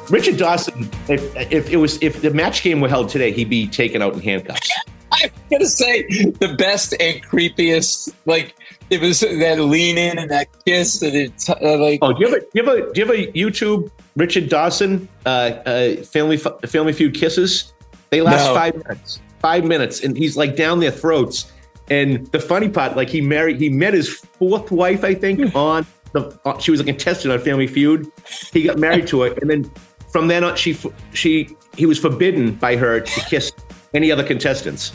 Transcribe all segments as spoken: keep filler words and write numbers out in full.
Richard Dawson, if, if it was if the match game were held today, he'd be taken out in handcuffs. I'm gonna say the best and creepiest. Like it was that lean in and that kiss, and it's uh, like. Oh, do you have a do you have a, do you have a YouTube Richard Dawson uh, uh, Family Family Feud kisses? They last No. five minutes. Five minutes, and he's like down their throats. And the funny part, like he married, he met his fourth wife, I think, on the. Uh, she was a contestant on Family Feud. He got married to her, and then from then on, she she he was forbidden by her to kiss any other contestants.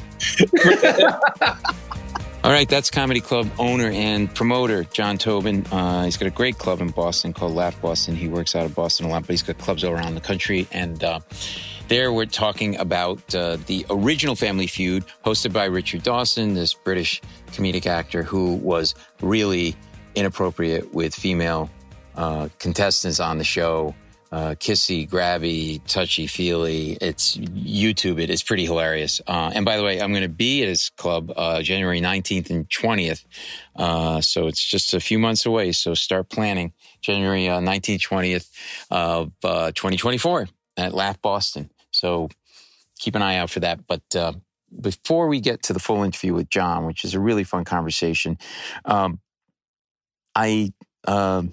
All right, that's Comedy Club owner and promoter John Tobin. Uh, he's got a great club in Boston called Laugh Boston. He works out of Boston a lot, but he's got clubs all around the country. And uh, there we're talking about uh, the original Family Feud hosted by Richard Dawson, this British comedic actor who was really inappropriate with female uh, contestants on the show. Uh, kissy, grabby, touchy-feely. It's YouTube it. It's pretty hilarious. Uh, and by the way, I'm going to be at his club uh, January nineteenth and twentieth. Uh, so it's just a few months away. So start planning. January uh, nineteenth, twentieth of uh, twenty twenty-four at Laugh Boston. So keep an eye out for that. But uh, before we get to the full interview with John, which is a really fun conversation, um, I... Uh,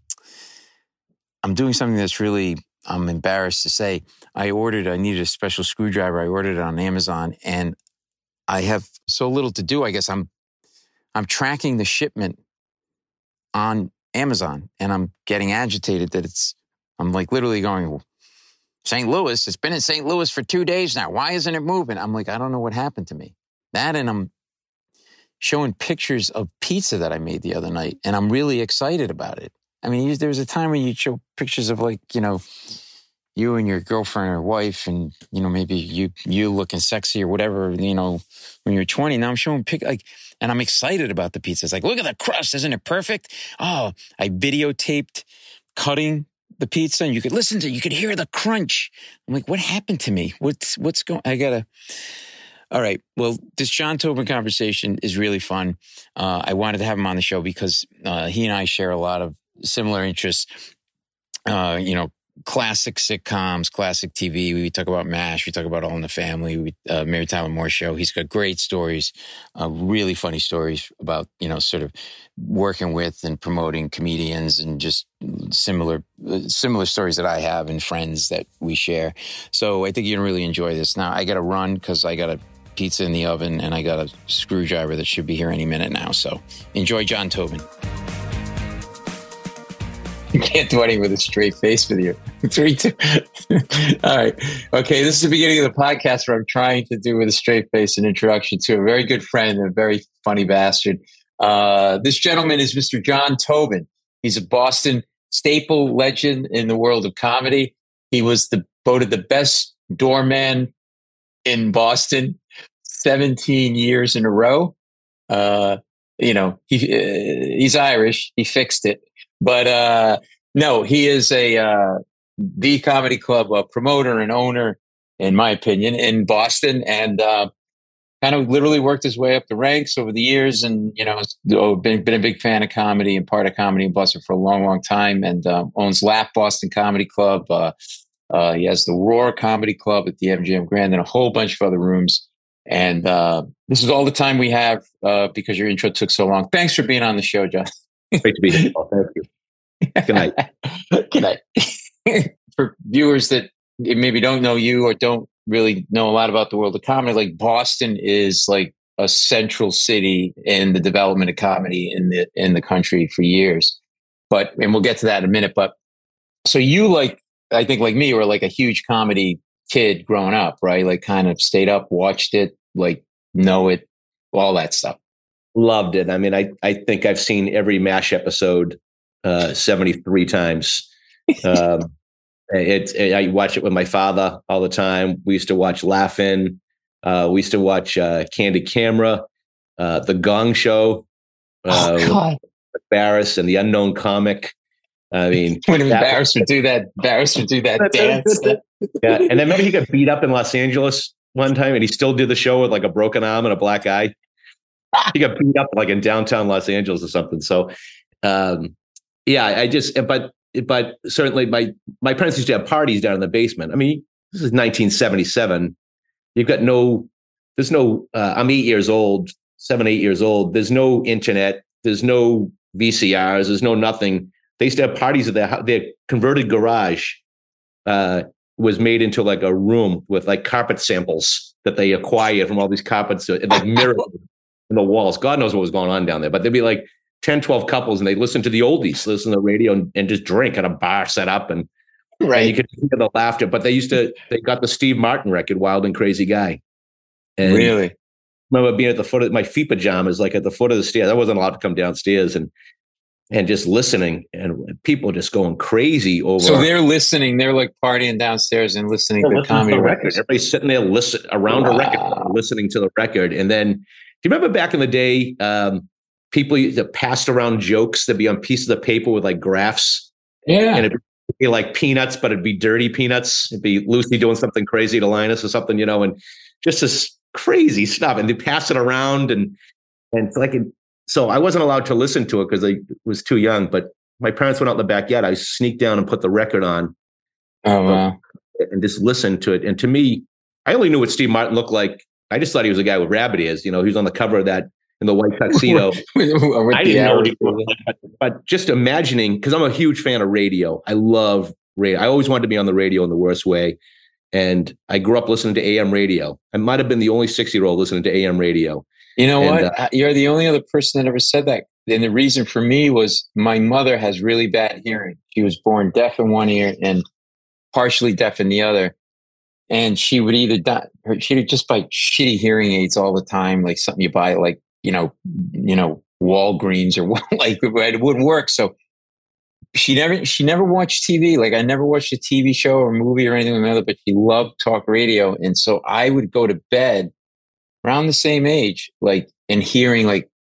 I'm doing something that's really, I'm embarrassed to say. I ordered, I needed a special screwdriver. I ordered it on Amazon, and I have so little to do. I guess I'm, I'm tracking the shipment on Amazon, and I'm getting agitated that it's, I'm like literally going, Saint Louis, it's been in Saint Louis for two days now. Why isn't it moving? I'm like, I don't know what happened to me. That, and I'm showing pictures of pizza that I made the other night, and I'm really excited about it. I mean, there was a time when you'd show pictures of, like, you know, you and your girlfriend or wife, and, you know, maybe you you looking sexy or whatever, you know, when you're twenty. Now I'm showing pic, like, and I'm excited about the pizza. It's like, look at the crust. Isn't it perfect? Oh, I videotaped cutting the pizza, and you could listen to, you could hear the crunch. I'm like, what happened to me? What's, what's going, I gotta, all right. Well, this John Tobin conversation is really fun. Uh, I wanted to have him on the show because uh, he and I share a lot of similar interests, uh, you know, classic sitcoms, classic T V. We talk about MASH. We talk about All in the Family. We, uh, Mary Tyler Moore Show. He's got great stories, uh, really funny stories about, you know, sort of working with and promoting comedians, and just similar, uh, similar stories that I have and friends that we share. So I think you're gonna really enjoy this. Now I got to run because I got a pizza in the oven and I got a screwdriver that should be here any minute now. So enjoy John Tobin. You can't do anything with a straight face with you. Three, two. All right. Okay. This is the beginning of the podcast where I'm trying to do with a straight face an introduction to a very good friend and a very funny bastard. Uh, this gentleman is Mister John Tobin. He's a Boston staple legend in the world of comedy. He was the, voted the best doorman in Boston seventeen years in a row. Uh, you know, he, uh, he's Irish. He fixed it. But uh, no, he is a uh, the comedy club uh, promoter and owner, in my opinion, in Boston, and uh, kind of literally worked his way up the ranks over the years. And you know, oh, been been a big fan of comedy and part of comedy in Boston for a long, long time, and uh, owns Laugh Boston Comedy Club. Uh, uh, he has the Roar Comedy Club at the M G M Grand and a whole bunch of other rooms. And uh, this is all the time we have uh, because your intro took so long. Thanks for being on the show, John. Great to be here. Oh, thank you. Good night. Good night. For viewers that maybe don't know you or don't really know a lot about the world of comedy, like Boston is like a central city in the development of comedy in the in the country for years. But and we'll get to that in a minute. But so you, like, I think like me, were like a huge comedy kid growing up, right? Like kind of stayed up, watched it, like know it, all that stuff. Loved it. I mean, I, I think I've seen every MASH episode uh, seventy-three times. Um, it, it, I watch it with my father all the time. We used to watch Laugh-In. Uh, we used to watch uh, Candid Camera, uh, The Gong Show, uh, Oh, God. with Barris and the Unknown Comic. I mean, When that- Barris would do that, Barris would do that dance. yeah. And I remember he got beat up in Los Angeles one time, and he still did the show with like a broken arm and a black eye. He got beat up like in downtown Los Angeles or something. So, um, yeah, I just, but but certainly my my parents used to have parties down in the basement. I mean, this is nineteen seventy-seven. You've got no, there's no. Uh, I'm eight years old, seven, eight years old. There's no internet. There's no V C Rs. There's no nothing. They used to have parties at their their converted garage. Uh, was made into like a room with like carpet samples that they acquired from all these carpets and like mirrors in the walls. God knows what was going on down there, but there'd be like ten, twelve couples and they listen to the oldies, listen to the radio and, and just drink at a bar set up. And, right. and you could hear the laughter, but they used to, they got the Steve Martin record, Wild and Crazy Guy. And really? I remember being at the foot of my feet pajamas, like at the foot of the stairs. I wasn't allowed to come downstairs and and just listening and people just going crazy over. So they're listening. They're like partying downstairs and listening yeah, to comedy to records. Everybody's sitting there listen, around wow. a record, listening to the record. And then, do you remember back in the day, um, people used to pass around jokes that'd be on pieces of paper with like graphs? Yeah. And it'd be like peanuts, but it'd be dirty peanuts. It'd be Lucy doing something crazy to Linus or something, you know, and just this crazy stuff. And they pass it around and, and it's like, it, so I wasn't allowed to listen to it because I was too young, but my parents went out in the backyard. I sneaked down and put the record on. Oh, wow. And just listened to it. And to me, I only knew what Steve Martin looked like. I just thought he was a guy with rabbit ears. You know, he was on the cover of that in the white tuxedo. I didn't know what he was like, but, but just imagining, because I'm a huge fan of radio. I love radio. I always wanted to be on the radio in the worst way. And I grew up listening to A M radio. I might have been the only six-year-old listening to A M radio. You know and, what? Uh, You're the only other person that ever said that. And the reason for me was my mother has really bad hearing. She was born deaf in one ear and partially deaf in the other. And she would either die, she would just buy shitty hearing aids all the time, like something you buy, like, you know, you know, Walgreens or like it wouldn't work. So she never, she never watched T V. Like I never watched a T V show or movie or anything like that, but she loved talk radio. And so I would go to bed around the same age, like, and hearing like,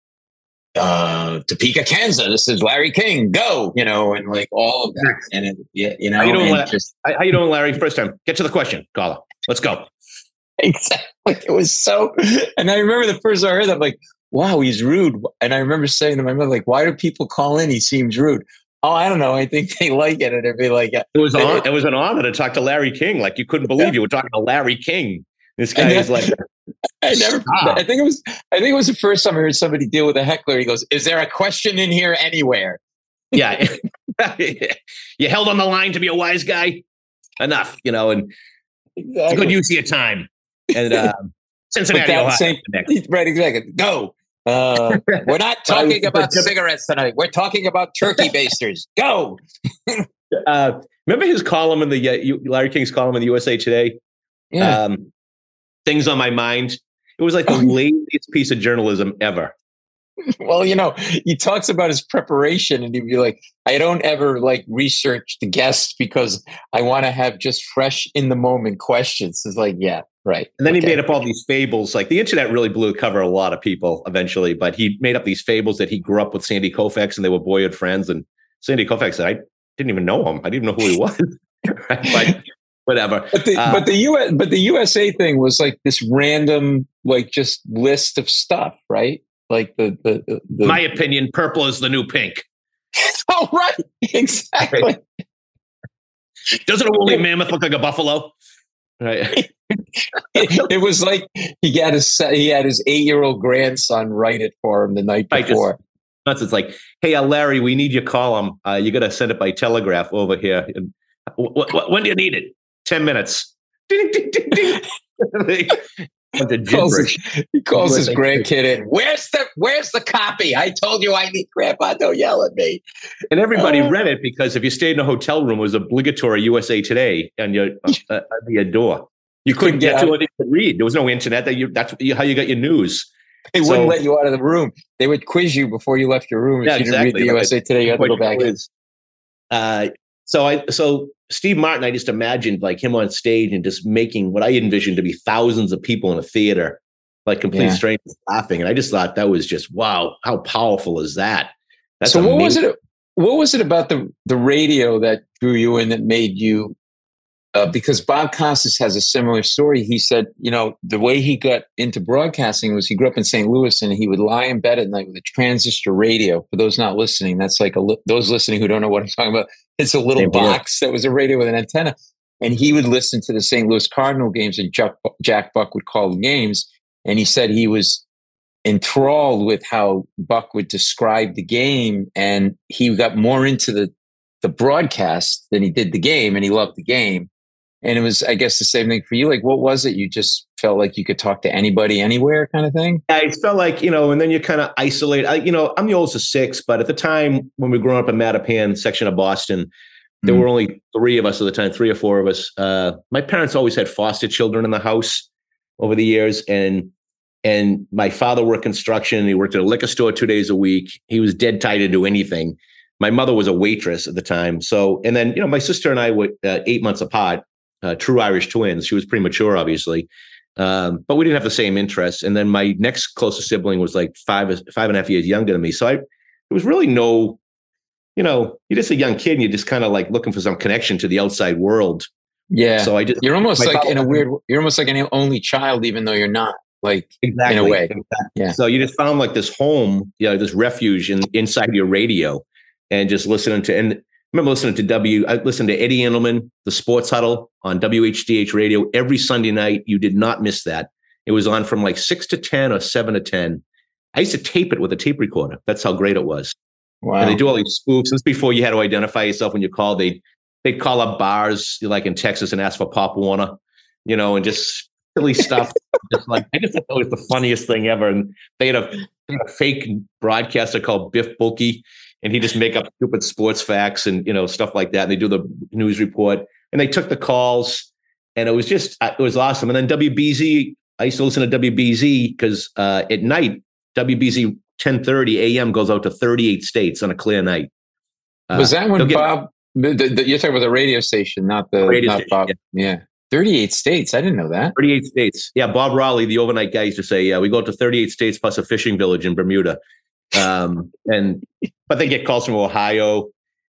uh, Topeka, Kansas, this is Larry King, go, you know, and like all of that. And it, yeah, you know, how you doing, La- just, how you doing, Larry? First time, get to the question, caller. Let's go. Exactly. It was so, and I remember the first time I heard that, I'm like, wow, he's rude. And I remember saying to my mother, like, why do people call in? He seems rude. Oh, I don't know. I think they like it. And it'd be like, it was, on, it was an honor to talk to Larry King. Like you couldn't believe yeah. you were talking to Larry King. This guy is like, I never, I think it was, I think it was the first time I heard somebody deal with a heckler. He goes, is there a question in here anywhere? Yeah. You held on the line to be a wise guy. Enough, you know, and exactly. It's a good use of your time. And um, Cincinnati, Ohio. Same, right, exactly. Go. Uh, we're not talking about cigarettes tonight. We're talking about turkey basters. Go. uh, remember his column in the uh, Larry King's column in the U S A Today? Yeah. Um, Things on my mind. It was like the laziest piece of journalism ever. Well, you know, he talks about his preparation and he'd be like, I don't ever like research the guests because I want to have just fresh in the moment questions. It's like, yeah, right. And then okay. he made up all these fables. Like the internet really blew the cover of a lot of people eventually, but he made up these fables that he grew up with Sandy Koufax and they were boyhood friends. And Sandy Koufax said, I didn't even know him. I didn't even know who he was. But whatever. But the, uh, but the U S but the U S A thing was like this random, like just list of stuff, right? Like the, the, the, the my opinion, purple is the new pink. Oh, right. Exactly. Doesn't a woolly mammoth look like a buffalo? Right. it, it was like he got his he had his eight-year-old grandson write it for him the night before. Just, it's like, hey, uh, Larry, we need your column. Uh, you got to send it by telegraph over here. And w- w- when do you need it? Ten minutes. Ding, ding, ding, ding. He calls, his, he calls his grandkid in. Where's the Where's the copy? I told you I need. Grandpa, don't yell at me. And everybody uh, read it because if you stayed in a hotel room, it was obligatory U S A Today on your uh, uh, your door. You couldn't get, get to it. You could read. There was no internet. That you that's how you got your news. They so, wouldn't let you out of the room. They would quiz you before you left your room. If yeah, you didn't exactly. read the U S A Today, you had to go back in. Uh, so I so. Steve Martin, I just imagined like him on stage and just making what I envisioned to be thousands of people in a theater, like complete yeah. strangers laughing. And I just thought that was just, wow, how powerful is that? That's so what amazing. was it? What was it about the, the radio that drew you in that made you Uh, because Bob Costas has a similar story. He said, you know, the way he got into broadcasting was he grew up in Saint Louis, and he would lie in bed at night with a transistor radio. For those not listening, that's like a li- those listening who don't know what I'm talking about. It's a little Same box here. That was a radio with an antenna, and he would listen to the Saint Louis Cardinal games, and Jack, Jack Buck would call the games. And he said he was enthralled with how Buck would describe the game, and he got more into the the broadcast than he did the game, and he loved the game. And it was, I guess, the same thing for you. Like, what was it? You just felt like you could talk to anybody, anywhere, kind of thing? Yeah, it felt like, you know, and then you kind of isolate. I, you know, I'm the oldest of six, but at the time when we were growing up in Mattapan section of Boston, there mm. were only three of us at the time, three or four of us. Uh, my parents always had foster children in the house over the years. And and my father worked construction. He worked at a liquor store two days a week. He was dead tied to do anything. My mother was a waitress at the time. So, and then, you know, my sister and I were uh, eight months apart. Uh, true Irish twins. She was premature, obviously, um, but we didn't have the same interests. And then my next closest sibling was like five, five and a half years younger than me. So I, there was really no, you know, you're just a young kid and you're just kind of like looking for some connection to the outside world. Yeah. So I just, you're almost like in a weird, you're almost like an only child, even though you're not, like exactly, in a way. Exactly. Yeah. So you just found like this home, you know, this refuge in, inside your radio, and just listening to, and I remember listening to W. I listened to Eddie Endelman, the Sports Huddle on W H D H radio every Sunday night. You did not miss that. It was on from like six to ten or seven to ten. I used to tape it with a tape recorder. That's how great it was. Wow. And they do all these spoofs. This is before you had to identify yourself when you called. They they'd call up bars like in Texas and ask for Pop Warner, you know, and just silly stuff. Just like I just thought it was the funniest thing ever. And they had a, they had a fake broadcaster called Biff Bulkey. And he just make up stupid sports facts and, you know, stuff like that. And they do the news report and they took the calls, and it was just, it was awesome. And then W B Z, I used to listen to W B Z because uh, at night, W B Z ten thirty a.m. goes out to thirty-eight states on a clear night. Uh, was that when Bob, the, the, you're talking about the radio station, not the, radio not station, Bob. Yeah. yeah. thirty-eight states. I didn't know that. thirty-eight states. Yeah. Bob Raleigh, the overnight guy, used to say, yeah, we go to thirty-eight states plus a fishing village in Bermuda. Um, and, but they get calls from Ohio.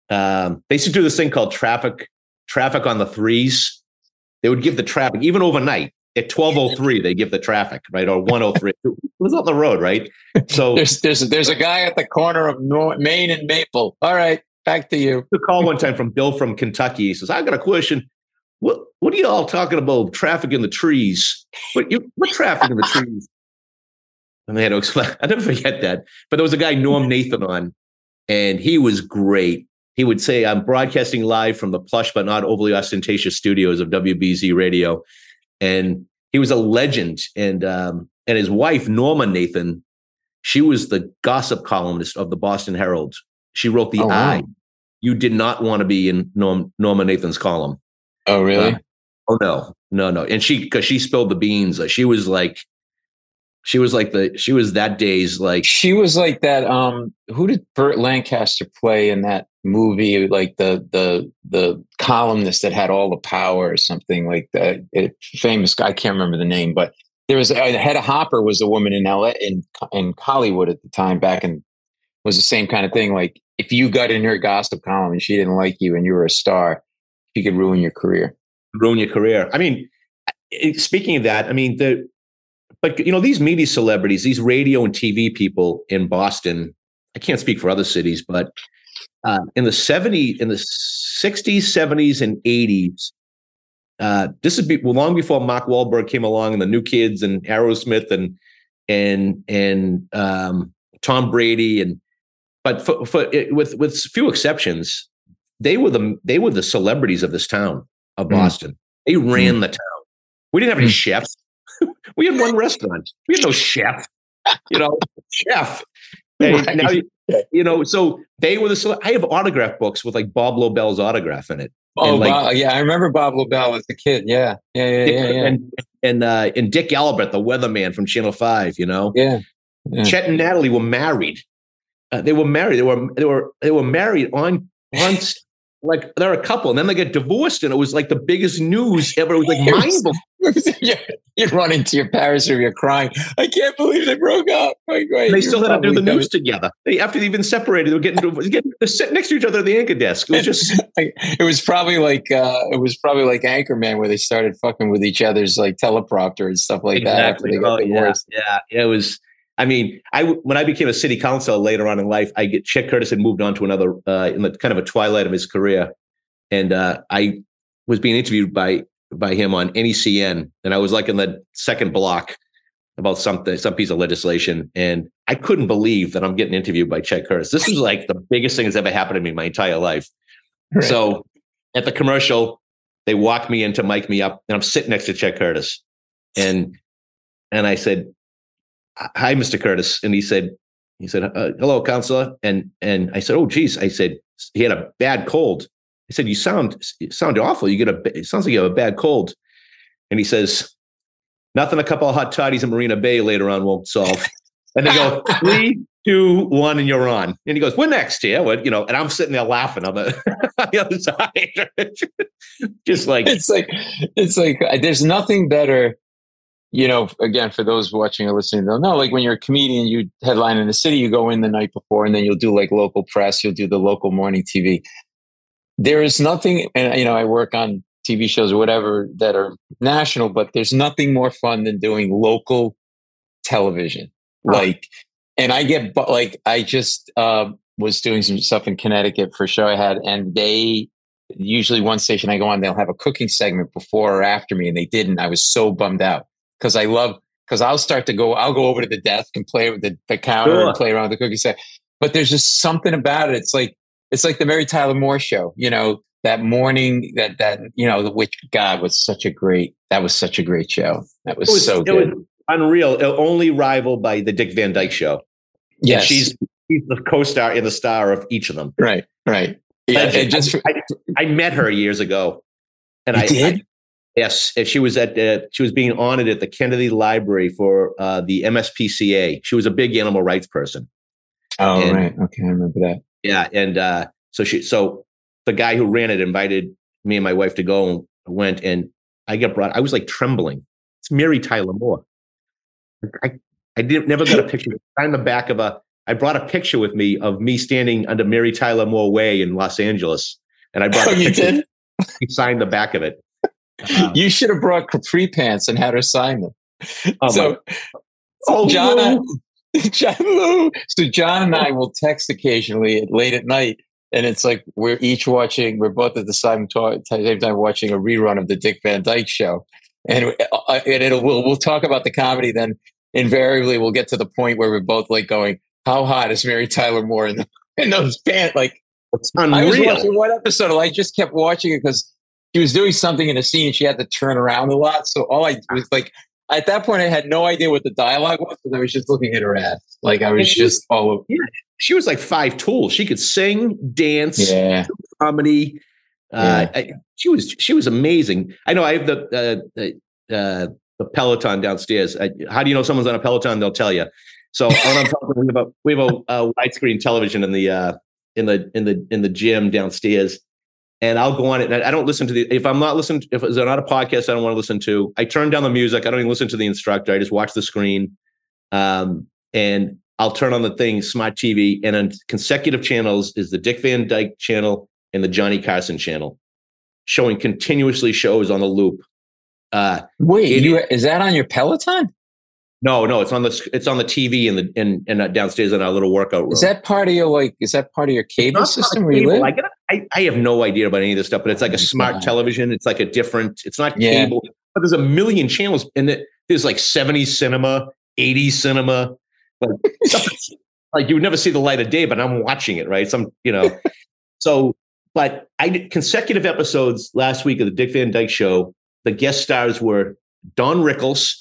Um, they used to do this thing called traffic, traffic on the threes. They would give the traffic, even overnight at twelve oh three, they give the traffic, right? Or one oh three. It was on the road, right? So there's, there's, there's a guy at the corner of North, Maine and Maple. All right, back to you. The call one time from Bill from Kentucky. He says, I got a question. What, what are you all talking about? Traffic in the trees. What, you, what traffic in the trees? And they had to explain. I never forget that. But there was a guy, Norm Nathan, on, and he was great. He would say, I'm broadcasting live from the plush but not overly ostentatious studios of W B Z Radio. And he was a legend. And um, and his wife, Norma Nathan, she was the gossip columnist of the Boston Herald. She wrote the oh, Eye. wow. You did not want to be in Norm, Norma Nathan's column. Oh, really? Uh, oh, no, no, no. And she, because she spilled the beans. She was like, She was like the, she was that day's like. She was like that. Um, who did Burt Lancaster play in that movie? Like the, the, the columnist that had all the power or something like that. It, famous guy. I can't remember the name, but there was a Hedda Hopper was a woman in L A in, in Hollywood at the time back in, was the same kind of thing. Like if you got in her gossip column and she didn't like you and you were a star, she could ruin your career. Ruin your career. I mean, speaking of that, I mean, the, But, you know, these media celebrities, these radio and T V people in Boston, I can't speak for other cities, but uh, in the seventies, in the sixties, seventies, and eighties, uh, this is be, well, long before Mark Wahlberg came along and the New Kids and Aerosmith and and and um, Tom Brady and but for, for it, with with few exceptions, they were the they were the celebrities of this town of Boston. Mm. They ran mm. the town. We didn't have any mm. chefs. We had one restaurant. We had no chef, you know, chef. And right. now, you know, so they were the, I have autograph books with like Bob Lobel's autograph in it. Oh, like, Bob, yeah. I remember Bob Lobel as a kid. Yeah. Yeah. Yeah. Yeah. yeah. And, and, uh, and Dick Albert, the weatherman from Channel five, you know, yeah. yeah. Chet and Natalie were married. Uh, they were married. They were, they were, they were married on, on, like they're a couple, and then they get divorced, and it was like the biggest news ever. It was like mind-blowing. You run into your Paris or you're crying. I can't believe they broke up. Like, wait, they still had to do the news coming. together. They, after they've been separated, they were getting, getting they're sitting next to each other at the anchor desk. It was just, it was probably like uh, it was probably like Anchorman, where they started fucking with each other's like teleprompter and stuff like exactly. that. Oh, yeah, yeah, it was. I mean, I when I became a city councilor later on in life, I get Chet Curtis had moved on to another uh, in the kind of a twilight of his career, and uh, I was being interviewed by by him on N E C N, and I was like in the second block about something, some piece of legislation, and I couldn't believe that I'm getting interviewed by Chet Curtis. This was like the biggest thing that's ever happened to me my entire life. Right. So at the commercial, they walk me in to mic me up, and I'm sitting next to Chet Curtis, and and I said, "Hi, Mister Curtis," and he said, "He said, uh, hello, counselor," and and I said, "Oh, geez," I said, "He had a bad cold." I said, "You sound you sound awful. You get a it sounds like you have a bad cold," and he says, "Nothing a couple of hot toddies in Marina Bay later on won't solve." And they go, three, two, one, and you're on. And he goes, "We're next here," well, you know, and I'm sitting there laughing on the, on the other side, just like it's like it's like there's nothing better. You know, again, for those watching or listening, they'll know, like when you're a comedian, you headline in the city, you go in the night before, and then you'll do like local press, you'll do the local morning T V. There is nothing, and you know, I work on T V shows or whatever that are national, but there's nothing more fun than doing local television. Oh. Like, and I get, like, I just uh, was doing some stuff in Connecticut for a show I had, and they, usually one station I go on, they'll have a cooking segment before or after me, and they didn't. I was so bummed out. Because I love, because I'll start to go, I'll go over to the desk and play with the, the counter sure. and play around with the cookie set. But there's just something about it. It's like, it's like the Mary Tyler Moore show, you know, that morning, that, that, you know, the which God was such a great, that was such a great show. That was, was so good. Was unreal. Only rivaled by the Dick Van Dyke Show. Yes. And she's, she's the co-star and the star of each of them. Right, right. Yeah, I, just, I, I, I met her years ago. And you I did? I, Yes, she was at uh, she was being honored at the Kennedy Library for uh, the M S P C A. She was a big animal rights person. Oh, and, right. Okay, I remember that. Yeah, and uh, so she so the guy who ran it invited me and my wife to go, and went, and I got brought. I was like trembling. It's Mary Tyler Moore. I I didn't never got a picture. On the back of a, I brought a picture with me of me standing under Mary Tyler Moore Way in Los Angeles, and I brought. Oh, a you picture. did? He signed the back of it. Um, you should have brought capri pants and had her sign them. Oh so, oh, John, no. John Lou. So John and I will text occasionally late at night, and it's like we're each watching. We're both at the same time, same time watching a rerun of the Dick Van Dyke Show, and and it'll we'll, we'll talk about the comedy. Then invariably we'll get to the point where we're both like going, "How hot is Mary Tyler Moore in, the, in those pants?" Like, it's unreal. I was watching one episode, and I just kept watching it because she was doing something in a scene and she had to turn around a lot. So all I was like, at that point, I had no idea what the dialogue was, but I was just looking at her ass. Like I was just all over. Yeah, she was like five tools. She could sing, dance, yeah. do comedy. Uh, yeah. I, she was she was amazing. I know I have the uh, the, uh, the Peloton downstairs. I, how do you know someone's on a Peloton? They'll tell you. So when I'm talking about, we have a, a widescreen television in the uh, in the in the in the gym downstairs. And I'll go on it. And I don't listen to the, if I'm not listening, if it's not a podcast I don't want to listen to, I turn down the music. I don't even listen to the instructor. I just watch the screen. Um, and I'll turn on the thing, smart T V. And on consecutive channels is the Dick Van Dyke channel and the Johnny Carson channel, showing continuously shows on the loop. Uh, Wait, it, you, is that on your Peloton? No, no, it's on the it's on the T V in the in, in downstairs in our little workout room. Is that part of your like? Is that part of your cable system where you live? I, gotta, I I have no idea about any of this stuff, but it's like a smart yeah. television. It's like a different. It's not yeah. cable, but there's a million channels, and it, there's like seventies cinema, eighties cinema, like like you would never see the light of day, but I'm watching it, right? Some you know, so but I did consecutive episodes last week of the Dick Van Dyke Show. The guest stars were Don Rickles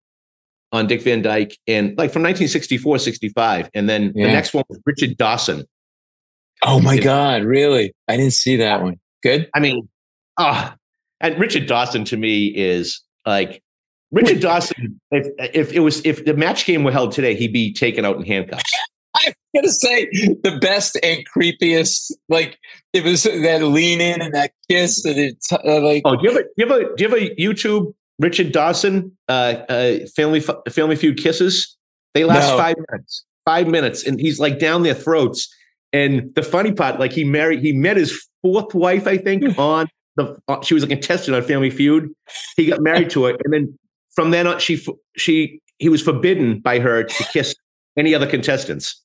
on Dick Van Dyke, and like from nineteen sixty-four, sixty-five. And then yeah. the next one was Richard Dawson. Oh my and, God, really? I didn't see that one. Good? I mean, ah, uh, and Richard Dawson to me is like, Richard Dawson, if, if it was, if the match game were held today, he'd be taken out in handcuffs. I'm going to say the best and creepiest, like it was that lean in and that kiss, and it's uh, like. Oh, do you have a do you have a do you have a YouTube Richard Dawson uh, uh, Family Family Feud kisses? They last No. five minutes, five minutes, and he's like down their throats. And the funny part, like he married, he met his fourth wife, I think, on the. Uh, she was a contestant on Family Feud. He got married to her, and then from then on, she she he was forbidden by her to kiss any other contestants.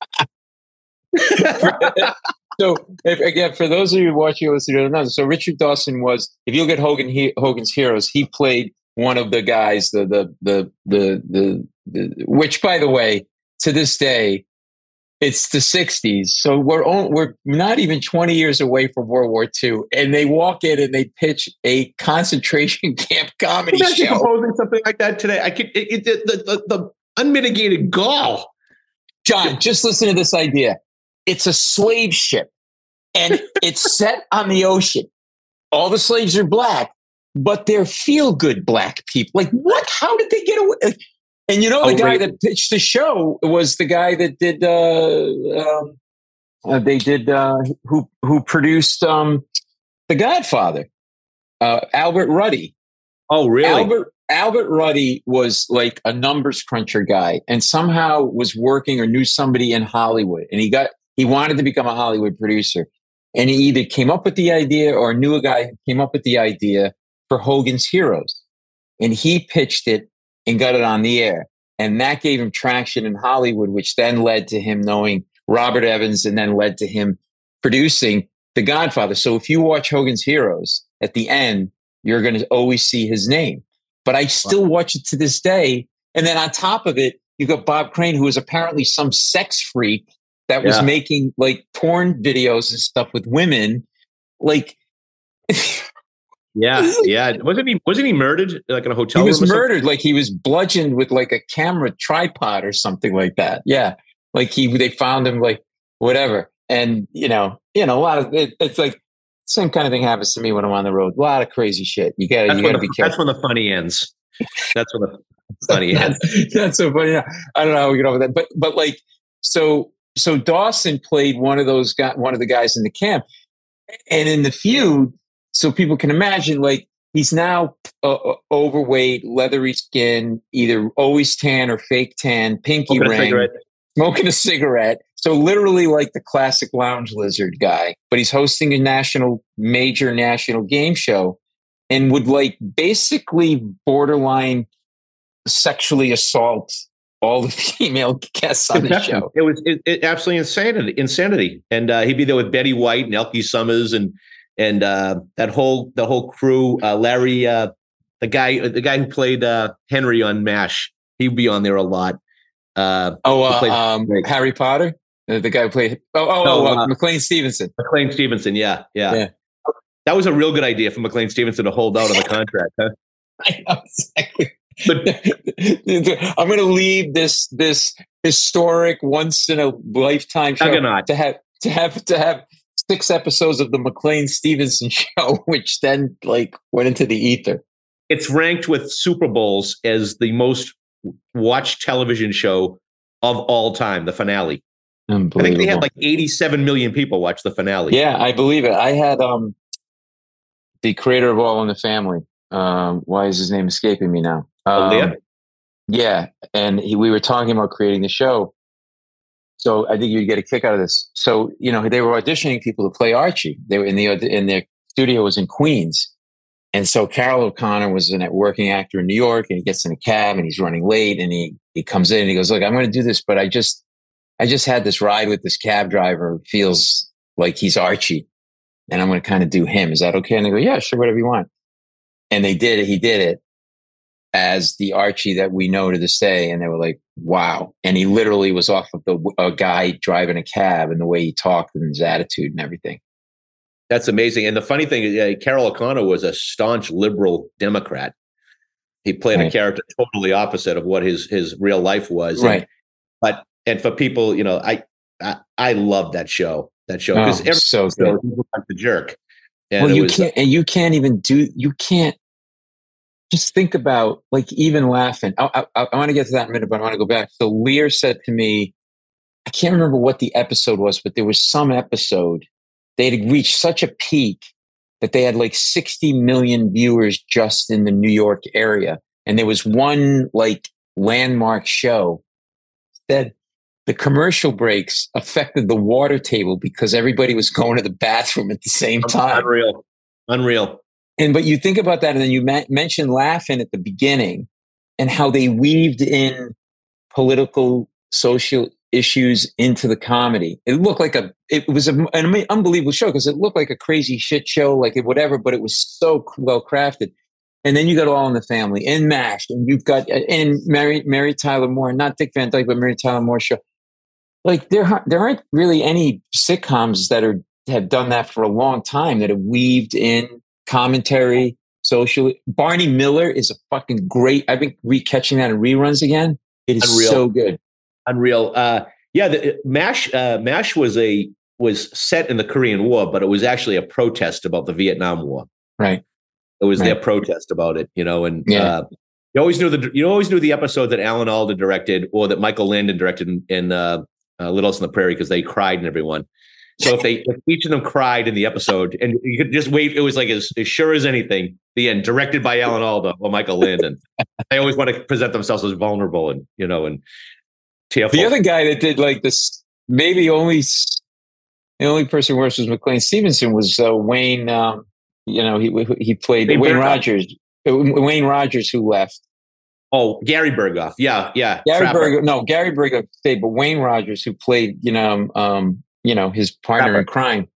So, if, again, for those of you watching or listening to another, so Richard Dawson was, if you look at Hogan, he, Hogan's Heroes, he played one of the guys, the, the, the, the, the, the, which, by the way, to this day, it's the sixties. So we're on, we're not even twenty years away from World War Two, and they walk in and they pitch a concentration camp comedy Imagine show. proposing something like that today. I could it, it, the, the the unmitigated gall. John, just listen to this idea. It's a slave ship, and it's set on the ocean. All the slaves are black, but they're feel-good black people. Like, what? How did they get away? And you know, the oh, guy right. that pitched the show was the guy that did. Uh, um, uh, they did uh, who who produced um, The Godfather, uh, Albert Ruddy. Oh, really? Albert Albert Ruddy was like a numbers cruncher guy, and somehow was working or knew somebody in Hollywood, and he got he wanted to become a Hollywood producer, and he either came up with the idea or knew a guy who came up with the idea for Hogan's Heroes, and he pitched it and got it on the air. And that gave him traction in Hollywood, which then led to him knowing Robert Evans and then led to him producing The Godfather. So if you watch Hogan's Heroes, at the end, you're going to always see his name. But I still wow. watch it to this day. And then on top of it, you got Bob Crane, who was apparently some sex freak that was yeah. making like porn videos and stuff with women. Like... Yeah, yeah. Wasn't he? Wasn't he murdered like in a hotel? He was room or murdered, like he was bludgeoned with like a camera tripod or something like that. Yeah, like he they found him like whatever, and you know, you know, a lot of it, it's like same kind of thing happens to me when I'm on the road. A lot of crazy shit. You got you got to be careful. That's when the funny ends. That's when the funny ends. That's so funny. I don't know how we get over that, but but like so so Dawson played one of those guys, one of the guys in the camp, and in the feud. So people can imagine, like, he's now uh, overweight, leathery skin, either always tan or fake tan, pinky smoking ring, a smoking a cigarette. So literally like the classic lounge lizard guy, but he's hosting a national, major national game show and would like basically borderline sexually assault all the female guests on the show. It was it, it absolutely insanity, insanity. And uh, he'd be there with Betty White and Elkie Summers and And uh, that whole the whole crew, uh, Larry, uh, the guy, the guy who played uh, Henry on MASH, he'd be on there a lot. Uh, oh, uh, um, Harry Potter, uh, the guy who played. Oh, oh, oh uh, uh, McLean Stevenson. McLean Stevenson, yeah, yeah, yeah. That was a real good idea for McLean Stevenson to hold out on the contract. Huh? I know exactly. But I'm going to leave this this historic, once in a lifetime show Juggernaut. to have to have to have. Six episodes of the McLean Stevenson show, which then like went into the ether. It's ranked with Super Bowls as the most watched television show of all time, the finale. I think they had like eighty-seven million people watch the finale. Yeah, I believe it. I had um the creator of All in the Family. Um, why is his name escaping me now? Um, Aaliyah? Yeah, and he, we were talking about creating the show. So I think you'd get a kick out of this. So, you know, they were auditioning people to play Archie. They were in the in their studio was in Queens. And so Carroll O'Connor was a working actor in New York, and he gets in a cab and he's running late, and he he comes in and he goes, "Look, I'm going to do this, but I just I just had this ride with this cab driver. Feels like he's Archie, and I'm going to kind of do him. Is that okay?" And they go, "Yeah, sure, whatever you want." And they did it. He did it as the Archie that we know to this day. And they were like, wow. And he literally was off of the a guy driving a cab and the way he talked and his attitude and everything. That's amazing. And the funny thing is, uh, Carroll O'Connor was a staunch liberal Democrat. He played right. a character totally opposite of what his his real life was. Right. And, but and for people, you know, I I, I love that show. That show because oh, every so show he was like the jerk. And well, you was, can't, and you can't even do. You can't just think about like even laughing. I, I, I want to get to that in a minute, but I want to go back. So Lear said to me, I can't remember what the episode was, but there was some episode they'd reached such a peak that they had like sixty million viewers just in the New York area. And there was one like landmark show that the commercial breaks affected the water table because everybody was going to the bathroom at the same time. Unreal. Unreal. And but you think about that, and then you ma- mentioned Laughing at the beginning and how they weaved in political, social issues into the comedy. It looked like a, it was a, an unbelievable show because it looked like a crazy shit show, like whatever, but it was so well crafted. And then you got All in the Family and MASH, and you've got, and Mary, Mary Tyler Moore, not Dick Van Dyke, but Mary Tyler Moore show. Like there, there aren't really any sitcoms that are, have done that for a long time that have weaved in commentary, social. Barney Miller is a fucking great. I've been re-catching that in reruns again. It is Unreal. So good. Unreal. Uh, yeah, the, MASH uh, MASH was a was set in the Korean War, but it was actually a protest about the Vietnam War. Right. It was right. their protest about it, you know. And yeah. uh, you always knew the you always knew the episode that Alan Alda directed or that Michael Landon directed in, in uh, uh, Little House on the Prairie because they cried and everyone. So if they if each of them cried in the episode, and you could just wait, it was like as, as sure as anything. The end, directed by Alan Alda or Michael Landon. They always want to present themselves as vulnerable and you know and. Tearful. The other guy that did like this, maybe only the only person worse was McLean Stevenson was uh, Wayne. Um, you know, he he played Wayne, Wayne Rogers. Wayne Rogers, who left. Oh, Gary Berghoff. Yeah, yeah. Gary Berghoff. No, Gary Berghoff stayed, but Wayne Rogers, who played, you know, um, you know, his partner Trapper. in crime.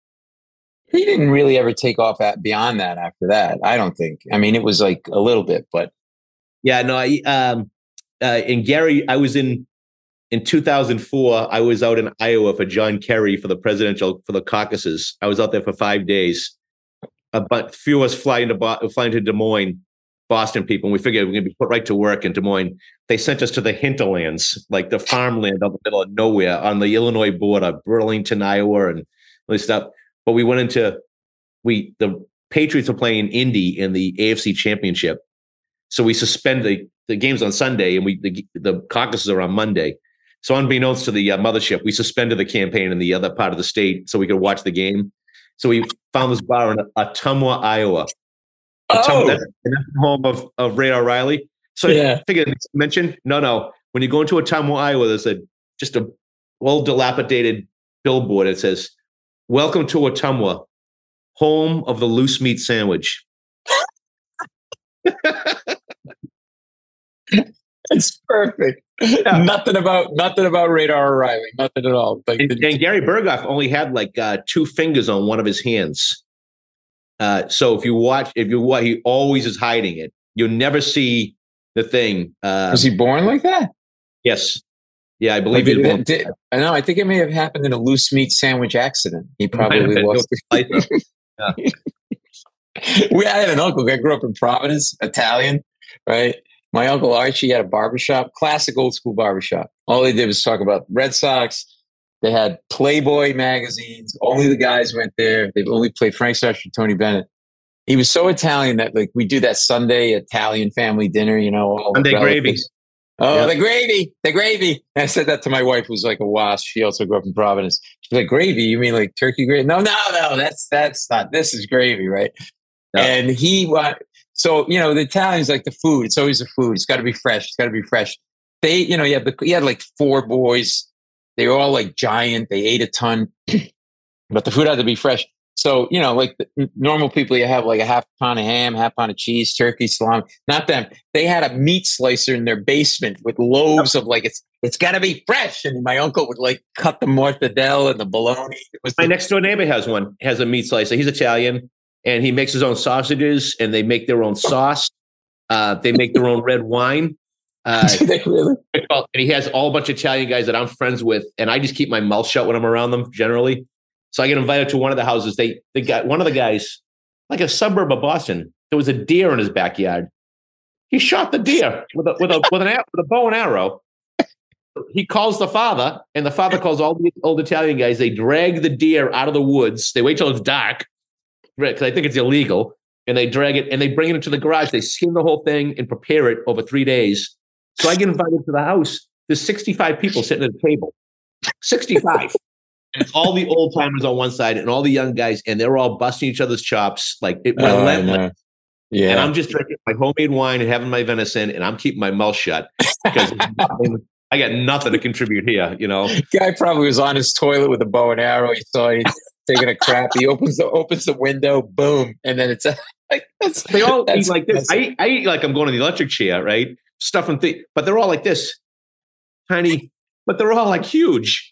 He didn't really ever take off at beyond that. After that, I don't think. I mean, it was like a little bit, but yeah, no. I, um, uh, and Gary, I was in. In two thousand four, I was out in Iowa for John Kerry for the presidential, for the caucuses. I was out there for five days. Uh, but few of us flying to, Bo- flying to Des Moines, Boston people, and we figured we we're going to be put right to work in Des Moines. They sent us to the hinterlands, like the farmland out in the middle of nowhere on the Illinois border, Burlington, Iowa, and all this stuff. But we went into, we the Patriots were playing Indy in the A F C Championship. So we suspended the, the games on Sunday, and we the, the caucuses are on Monday. So unbeknownst to the uh, mothership, we suspended the campaign in the other part of the state so we could watch the game. So we found this bar in Ottumwa, Iowa. Ottumwa, oh. that's the home of, of Ray O'Reilly. So yeah. I figured mention, no, no. When you go into Ottumwa, Iowa, there's a just a old dilapidated billboard. It says, "Welcome to Ottumwa, home of the loose meat sandwich." It's perfect. Yeah. Nothing about nothing about Radar O'Reilly. Nothing at all. Like, and, and Gary Berghoff only had like uh, two fingers on one of his hands. Uh, so if you watch, if you watch, he always is hiding it. You'll never see the thing. Um, Was he born like that? Yes. Yeah, I believe did, he was born. Did, I know. I think it may have happened in a loose meat sandwich accident. He probably lost it. Yeah. we, I had an uncle. I grew up in Providence, Italian, right? My uncle Archie had a barbershop, classic old school barbershop. All they did was talk about Red Sox. They had Playboy magazines. Only the guys went there. They only played Frank Sinatra and Tony Bennett. He was so Italian that like we do that Sunday Italian family dinner, you know. All Sunday gravy. Oh, yeah. the gravy, the gravy. And I said that to my wife, who's like a wasp. She also grew up in Providence. She's like, gravy? You mean like turkey gravy? No, no, no. That's that's not. This is gravy, right? No. And he uh, so you know the Italians like the food. It's always the food. It's got to be fresh. It's got to be fresh. They, you know, you have the you had like four boys. They were all like giant. They ate a ton, but the food had to be fresh. So you know, like the normal people, you have like a half pound of ham, half pound of cheese, turkey, salami. Not them. They had a meat slicer in their basement with loaves of like it's it's got to be fresh. And my uncle would like cut the mortadella and the bologna. It was my the- next door neighbor has one. Has a meat slicer. He's Italian. And he makes his own sausages, and they make their own sauce. Uh, they make their own red wine. Uh, Do they really? And he has all a bunch of Italian guys that I'm friends with, and I just keep my mouth shut when I'm around them. Generally, so I get invited to one of the houses. They, they got one of the guys, like a suburb of Boston. There was a deer in his backyard. He shot the deer with a with a with an with a bow and arrow. He calls the father, and the father calls all the old Italian guys. They drag the deer out of the woods. They wait till it's dark. Because I think it's illegal, and they drag it and they bring it into the garage. They skin the whole thing and prepare it over three days. So I get invited to the house. There's sixty-five people sitting at a table. sixty-five. And it's all the old timers on one side and all the young guys, and they're all busting each other's chops like it Oh, I relentless. know. Yeah. And I'm just drinking my homemade wine and having my venison, and I'm keeping my mouth shut because I got nothing to contribute here. You know, Guy probably was on his toilet with a bow and arrow. He saw he's taking a crap. He opens the opens the window, boom, and then it's like that's, they all that's, eat like this. I eat, I eat like I'm going to the electric chair, right? Stuff and things, but they're all like this, tiny, but they're all like huge.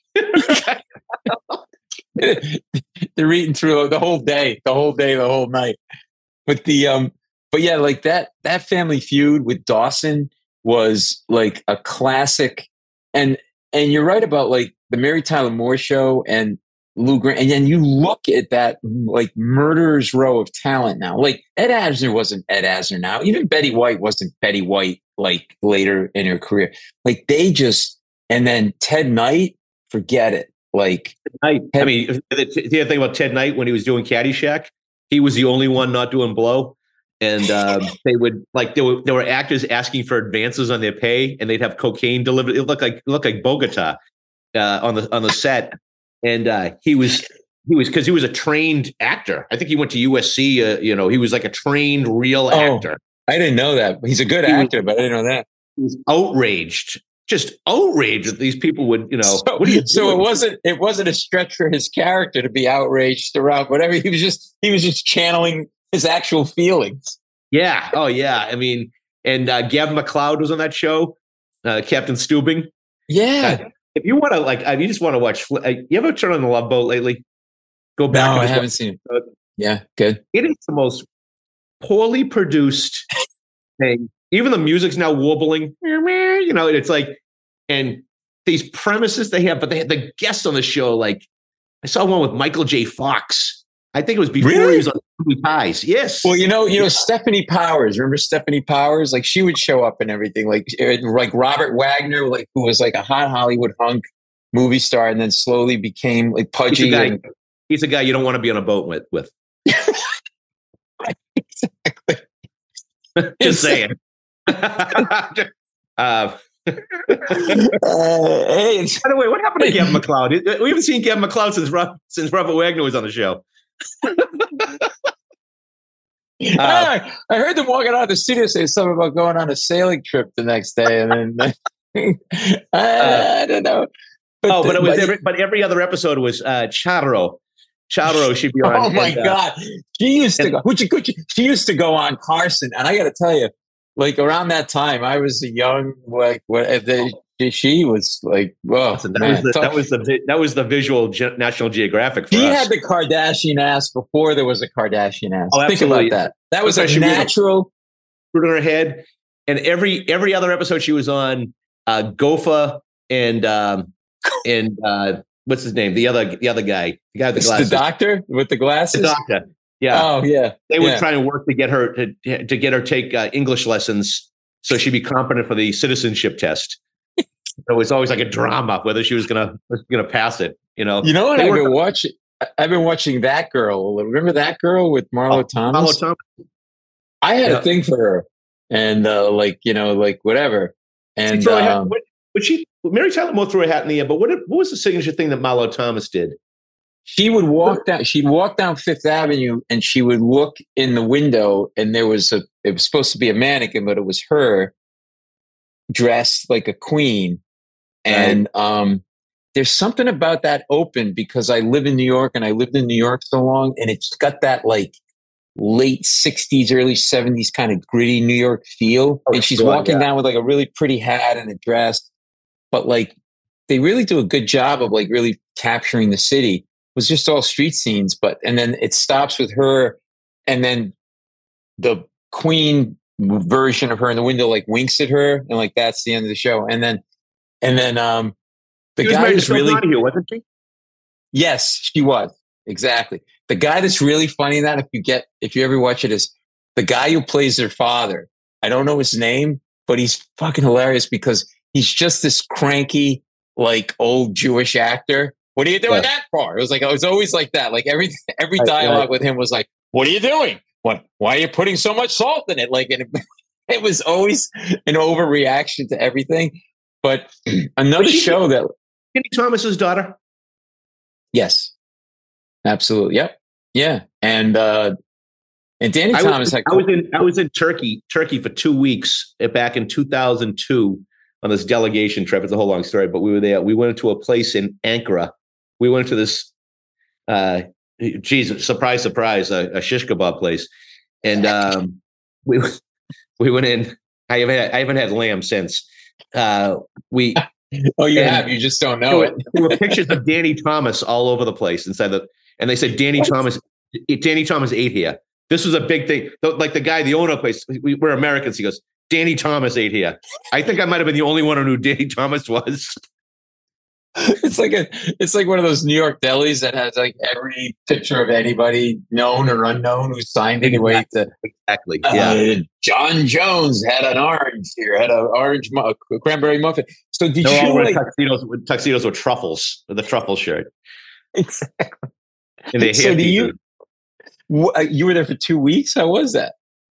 They're eating through the whole day, the whole day, the whole night. But the um, but yeah, like that that Family Feud with Dawson was like a classic. And and you're right about like the Mary Tyler Moore Show and Lou Grant. And then you look at that like murderer's row of talent now. Like Ed Asner wasn't Ed Asner now. Even Betty White wasn't Betty White like later in her career. Like they just, and then Ted Knight, forget it. Like Knight, I mean, the, the other thing about Ted Knight when he was doing Caddyshack, he was the only one not doing blow. And um, they would like there were there were actors asking for advances on their pay, and they'd have cocaine delivered. It looked like it looked like Bogota uh, on the on the set. And uh, he was he was because he was a trained actor. I think he went to U S C. Uh, you know, he was like a trained real Oh, actor. I didn't know that. He's a good He was- actor, but I didn't know that. He was outraged, just outraged that these people would, you know, So, what are you so doing? it wasn't it wasn't a stretch for his character to be outraged around whatever. He was just he was just channeling his actual feelings. Yeah. Oh, yeah. I mean, and uh, Gavin McLeod was on that show, uh, Captain Stubing. Yeah. Uh, if you want to, like, if you just want to watch, uh, you ever turn on the Love Boat lately? Go back. No, and I just haven't watch- seen it. Yeah, good. It is the most poorly produced thing. Even the music's now warbling. You know, it's like, and these premises they have, but they had the guests on the show. Like, I saw one with Michael J. Fox. I think it was before Really? he was on Family Ties. Yes. Well, you know, you know Stephanie Powers. Remember Stephanie Powers? Like she would show up and everything. Like eh, like Robert Wagner, like who was like a hot Hollywood hunk movie star, and then slowly became like he's a pudgy. guy. And, He's a guy you don't want to be on a boat with. With exactly. just saying. uh, Uh, hey, it's- by the way, what happened to Gavin McLeod? We haven't seen Gavin McLeod since Rob, since Robert Wagner was on the show. Ah, I heard them walking out of the studio say something about going on a sailing trip the next day, and then I, I don't know. But oh, the- but it was every, but every other episode was uh, Charo. Charo should be on. oh my and, uh, god, she used to and- go. Which, which, she used to go on Carson, and I got to tell you, like around that time, I was a young like what they, she was like. Well, listen, that, man, was the, talk- that was the vi- that was the visual Ge- National Geographic for she us. had the Kardashian ass before there was a Kardashian ass. Oh, Think absolutely. about that. That was a Especially with- natural. Fruit on her head, and every every other episode she was on, uh, Gofa and um, and uh, what's his name? The other the other guy, the guy with the It's the glasses, doctor with the glasses. the doctor. Yeah, Oh yeah, they were yeah. trying to work to get her to to get her take uh, English lessons so she'd be competent for the citizenship test. It was always like a drama whether she was gonna was gonna pass it. You know, You know what They I've were- been watching? I- I've been watching That Girl. Remember That Girl with Marlo Oh, Thomas? Marlo Thomas. I had Yeah. a thing for her, and uh, like you know, like whatever. She And threw a hat- um, what, but she Mary Tyler Moore threw a hat in the air. But what did- what was the signature thing that Marlo Thomas did? she would walk down. She'd walk down Fifth Avenue, and she would look in the window, and there was a. It was supposed to be a mannequin, but it was her dressed like a queen. And um, there's something about that open because I live in New York, and I lived in New York so long, and it's got that like late sixties, early seventies kind of gritty New York feel. Oh, and she's sure, walking yeah. down with like a really pretty hat and a dress. But like they really do a good job of like really capturing the city. It was just all street scenes, but and then it stops with her, and then the queen version of her in the window like winks at her, and like that's the end of the show. And then and then um the She was guy married to who's Phil really Donahue, wasn't she? yes, she was. Exactly. The guy that's really funny in that, if you get, if you ever watch it, is the guy who plays their father. I don't know his name, but he's fucking hilarious because he's just this cranky, like old Jewish actor. What are you doing Yeah. that for? It was like, it was always like that. Like every, every Right, dialogue right. with him was like, what are you doing? What, why are you putting so much salt in it? Like, and it, it was always an overreaction to everything. But another Was she- show that, Kenny Thomas's daughter. Yes, absolutely. Yep. Yeah. And, uh, and Danny I Thomas was, had, I was in I was in Turkey, Turkey for two weeks back in two thousand two on this delegation trip. It's a whole long story, but we were there. We went to a place in Ankara. We went to this, uh, geez, surprise, surprise, a, a shish kebab place, and um, we we went in. I haven't had, I haven't had lamb since. Uh, we oh, you have, you just don't know there it. were, there were pictures of Danny Thomas all over the place inside the, and they said Danny what? Thomas, Danny Thomas ate here. This was a big thing. Like the guy, the owner of the place, we, we're Americans. He goes, Danny Thomas ate here. I think I might have been the only one who knew Danny Thomas was. It's like a, it's like one of those New York delis that has like every picture of anybody known or unknown who signed anyway. To, exactly. Uh, yeah. John Jones had an orange here, had an orange mu- a cranberry muffin. So did They're you all like tuxedos with tuxedos with truffles, with the truffle shirt? Exactly. And they so do you? You were there for two weeks. How was that?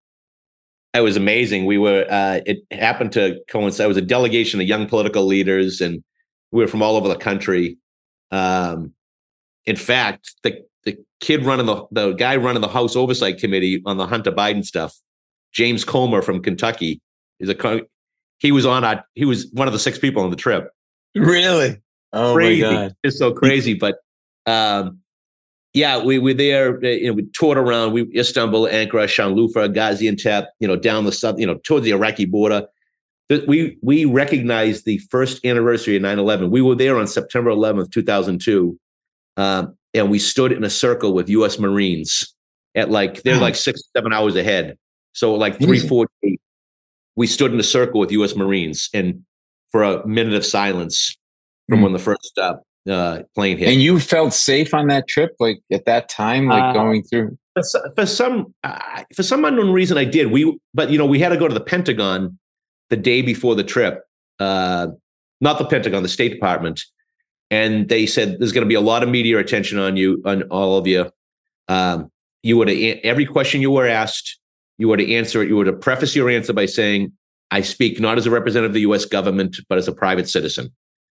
It was amazing. We were. Uh, it happened to coincide. It was a delegation of young political leaders, and we were from all over the country. Um, in fact, the the kid running the the guy running the House Oversight Committee on the Hunter Biden stuff, James Comer from Kentucky, is a he was on our he was one of the six people on the trip. Really? Oh crazy. My God! It's so crazy, but. Um, Yeah, we were there. You know, we toured around. We Istanbul, Ankara, Şanlıurfa, Gaziantep. You know, down the south. You know, towards the Iraqi border. We we recognized the first anniversary of nine eleven. We were there on September eleventh, two thousand two, um, and we stood in a circle with U S Marines at like they're like six seven hours ahead. So like three forty, we stood in a circle with U S Marines and for a minute of silence from mm. when the first uh, uh, plane hit. And you felt safe on that trip, like at that time, like uh, going through. For, for some uh, for some unknown reason, I did. We, but you know, we had to go to the Pentagon the day before the trip. Uh, not the Pentagon, the State Department, and they said there's going to be a lot of media attention on you, on all of you. Um, you were to every question you were asked, you were to answer it. You were to preface your answer by saying, "I speak not as a representative of the U S government, but as a private citizen."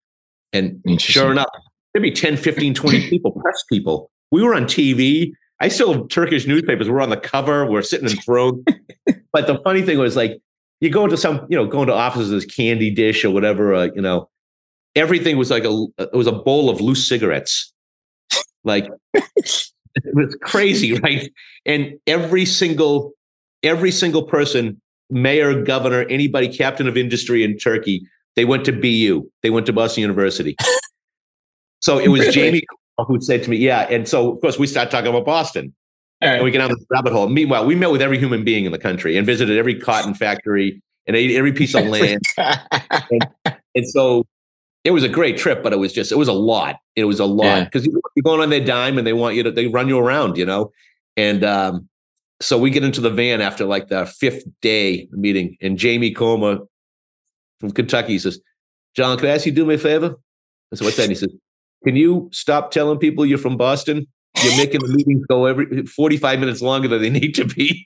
And sure enough, there'd be ten, fifteen, twenty people, press people. We were on T V. I still have Turkish newspapers. We're on the cover. We're sitting in throne. But the funny thing was, like, you go into some, you know, go into offices, candy dish or whatever, uh, you know, everything was like a, it was a bowl of loose cigarettes. Like, it was crazy, right? And every single, every single person, mayor, governor, anybody, captain of industry in Turkey, they went to B U. They went to Boston University. So it was really? Jamie who said to me, yeah. And so, of course, we started talking about Boston. Right. And we get down this rabbit hole. Meanwhile, we met with every human being in the country and visited every cotton factory and ate every piece of land. and, and so it was a great trip, but it was just, it was a lot. It was a lot because yeah. you're going on their dime and they want you to, they run you around, you know? And um, so we get into the van after like the fifth day meeting, and Jamie Comer from Kentucky says, "John, can I ask you to do me a favor?" I said, "What's that?" And he says, "Can you stop telling people you're from Boston? You're making the meetings go every forty-five minutes longer than they need to be."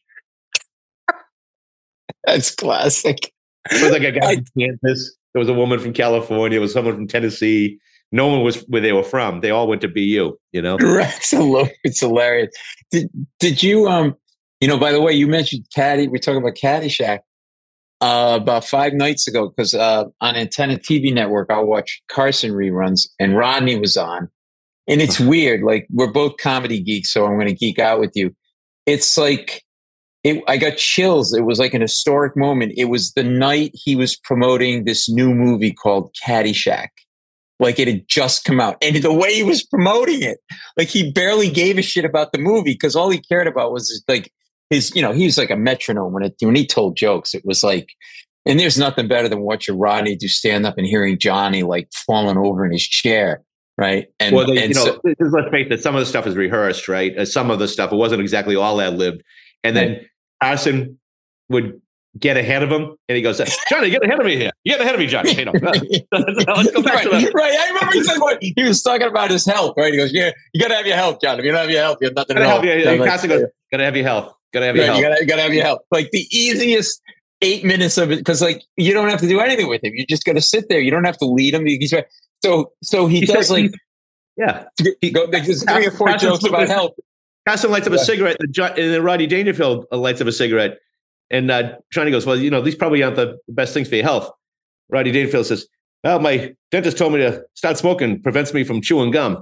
That's classic. It was like a guy from Kansas. There was a woman from California. There was someone from Tennessee. No one was where they were from. They all went to B U, you know? Right. It's hilarious. Did, did you, um, you know, by the way, you mentioned Caddy. We're talking about Caddyshack. Uh, about five nights ago, because uh, on Antenna T V Network, I watch Carson reruns, and Rodney was on. And it's weird. Like, we're both comedy geeks, so I'm going to geek out with you. It's like, it, I got chills. It was like an historic moment. It was the night he was promoting this new movie called Caddyshack. Like, it had just come out. And the way he was promoting it, like, he barely gave a shit about the movie because all he cared about was, like, his, you know, he was like a metronome when it, when he told jokes. It was like, and there's nothing better than watching Rodney do stand up and hearing Johnny like falling over in his chair, right? And well, they, and you know, so, let's face it, some of the stuff is rehearsed, right? Uh, some of the stuff, it wasn't exactly all ad libbed. And then Carson would get ahead of him, and he goes, "Johnny, get ahead of me here. You get ahead of me, Johnny." Hey, no, uh, let's go back right, to that. Right. I remember he said what he was talking about his health, right? He goes, "Yeah, you got to have your health, Johnny. If you don't have your health, you have nothing to help. know." Yeah, yeah. Carson goes, "Got to have your health. Got to have your right, health. You got you got to have your health." Like the easiest eight minutes of it, because like you don't have to do anything with him. You just got to sit there. You don't have to lead him. He's right. So so he, he does said, like. Yeah. He, Go, there's three or four Carson jokes about health. Carson lights up Yeah. a cigarette, and then Rodney Dangerfield lights up a cigarette. And uh, Johnny goes, well, you know, these probably aren't the best things for your health. Rodney Dangerfield says, well, my dentist told me to start smoking, prevents me from chewing gum.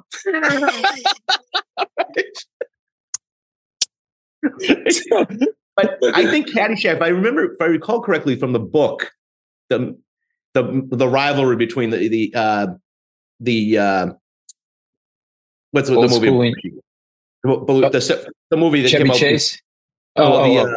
But I think Caddyshack, if I remember, if I recall correctly from the book, the the the rivalry between the the uh, the uh, what's the, the movie? The, the, the movie that Chevy came out. Chase. Oh, oh, the, oh. Uh,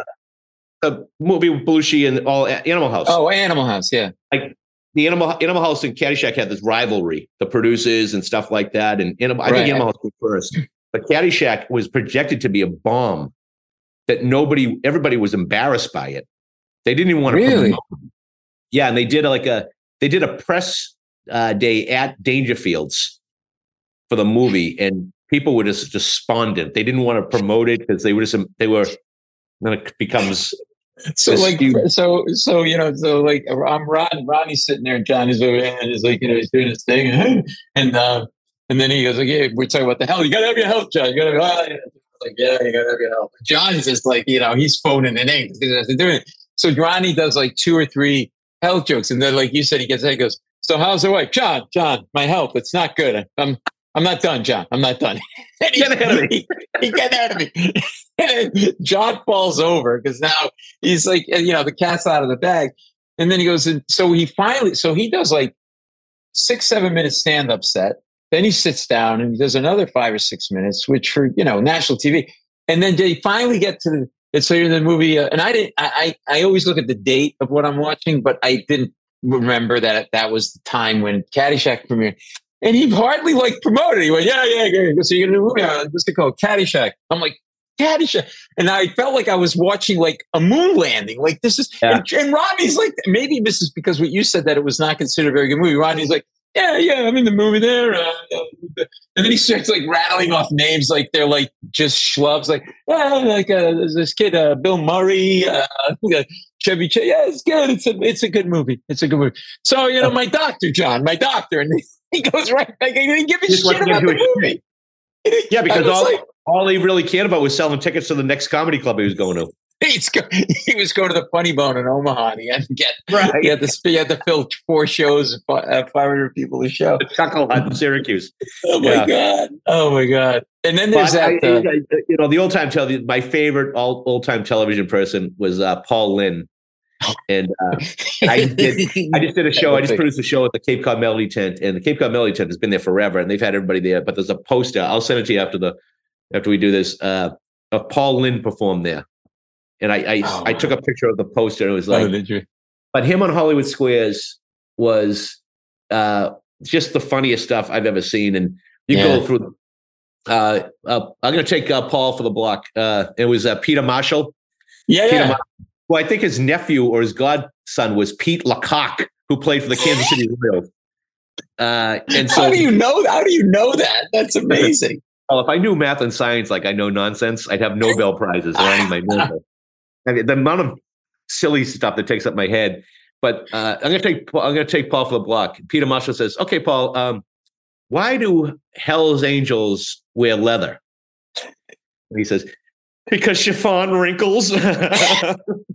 the movie with Belushi and all Animal House. Oh, Animal House, yeah. Like the Animal Animal House and Caddyshack had this rivalry, the producers and stuff like that. And Animal, I right. think Animal House was first, but Caddyshack was projected to be a bomb that nobody, everybody was embarrassed by it. They didn't even want to really. promote it. Yeah, and they did like a they did a press uh, day at Dangerfield's for the movie, and people were just despondent. They didn't want to promote it because they were just they were then it becomes so like huge. so so you know so like I'm Ron Ronnie's sitting there and Johnny's over there and he's like you know he's doing his thing and uh, and then he goes like yeah we're talking about the health you gotta have your health John you gotta have oh, yeah. like yeah you gotta have your health. John's just like you know he's phoning it in because they're doing it. So Ronnie does like two or three health jokes and then like you said he gets there he goes so how's the wife John John my health it's not good I'm I'm not done John I'm not done. he, get ahead of me he, he get ahead of me. And then John falls over because now he's like, you know, the cat's out of the bag. And then he goes, and so he finally, so he does like six, seven minute stand up set. Then he sits down and he does another five or six minutes, which for, you know, national T V. And then they finally get to the, it's later in the movie. Uh, and I didn't, I, I, I always look at the date of what I'm watching, but I didn't remember that that was the time when Caddyshack premiered. And he hardly like promoted it. He went, yeah, yeah, yeah. So you're going to do a movie. Uh, what's it called? Caddyshack. I'm like, Caddyshack. And I felt like I was watching like a moon landing. Like this is, yeah. and, and Rodney's like, maybe this is because what you said that it was not considered a very good movie. Rodney's like, yeah, yeah, I'm in the movie there. Uh, and then he starts like rattling off names like they're like just schlubs. Like, yeah, like uh, there's this kid, uh, Bill Murray, uh, Chevy Chase. Yeah, it's good. It's a, it's a good movie. It's a good movie. So, you know, my doctor, John, my doctor. And he goes right back. He didn't give a shit about the movie. Yeah, because all, like, all he really cared about was selling tickets to the next comedy club he was going to. He's go, he was going to the Funny Bone in Omaha. And he had to get right. He had to, he had to fill four shows, five hundred people a show. The Chuckle Hut in Syracuse. Oh my yeah. god! Oh my god! And then there's but that. I, uh, I, you know, the old time television. My favorite all old time television person was uh, Paul Lynde. And uh, I did. I just did a show. I just produced a show at the Cape Cod Melody Tent, and the Cape Cod Melody Tent has been there forever, and they've had everybody there. But there's a poster. I'll send it to you after the after we do this. Uh, of Paul Lynde performed there, and I I, oh, I took a picture of the poster. And it was like, oh, did you? But him on Hollywood Squares was uh, just the funniest stuff I've ever seen. And you yeah. go through. Uh, uh, I'm going to take uh, Paul for the block. Uh, it was uh, Peter Marshall. Yeah, Peter yeah. Marshall. Well, I think his nephew or his godson was Pete Lecoq, who played for the Kansas City Royals. Uh, and so, how do you know? How do you know that? That's amazing. Well, if I knew math and science like I know nonsense, I'd have Nobel prizes running my Nobel. I mean, the amount of silly stuff that takes up my head. But uh, I'm going to take I'm going to take Paul for the block. Peter Marshall says, "Okay, Paul, um, why do Hell's Angels wear leather?" And he says, "Because chiffon wrinkles." uh,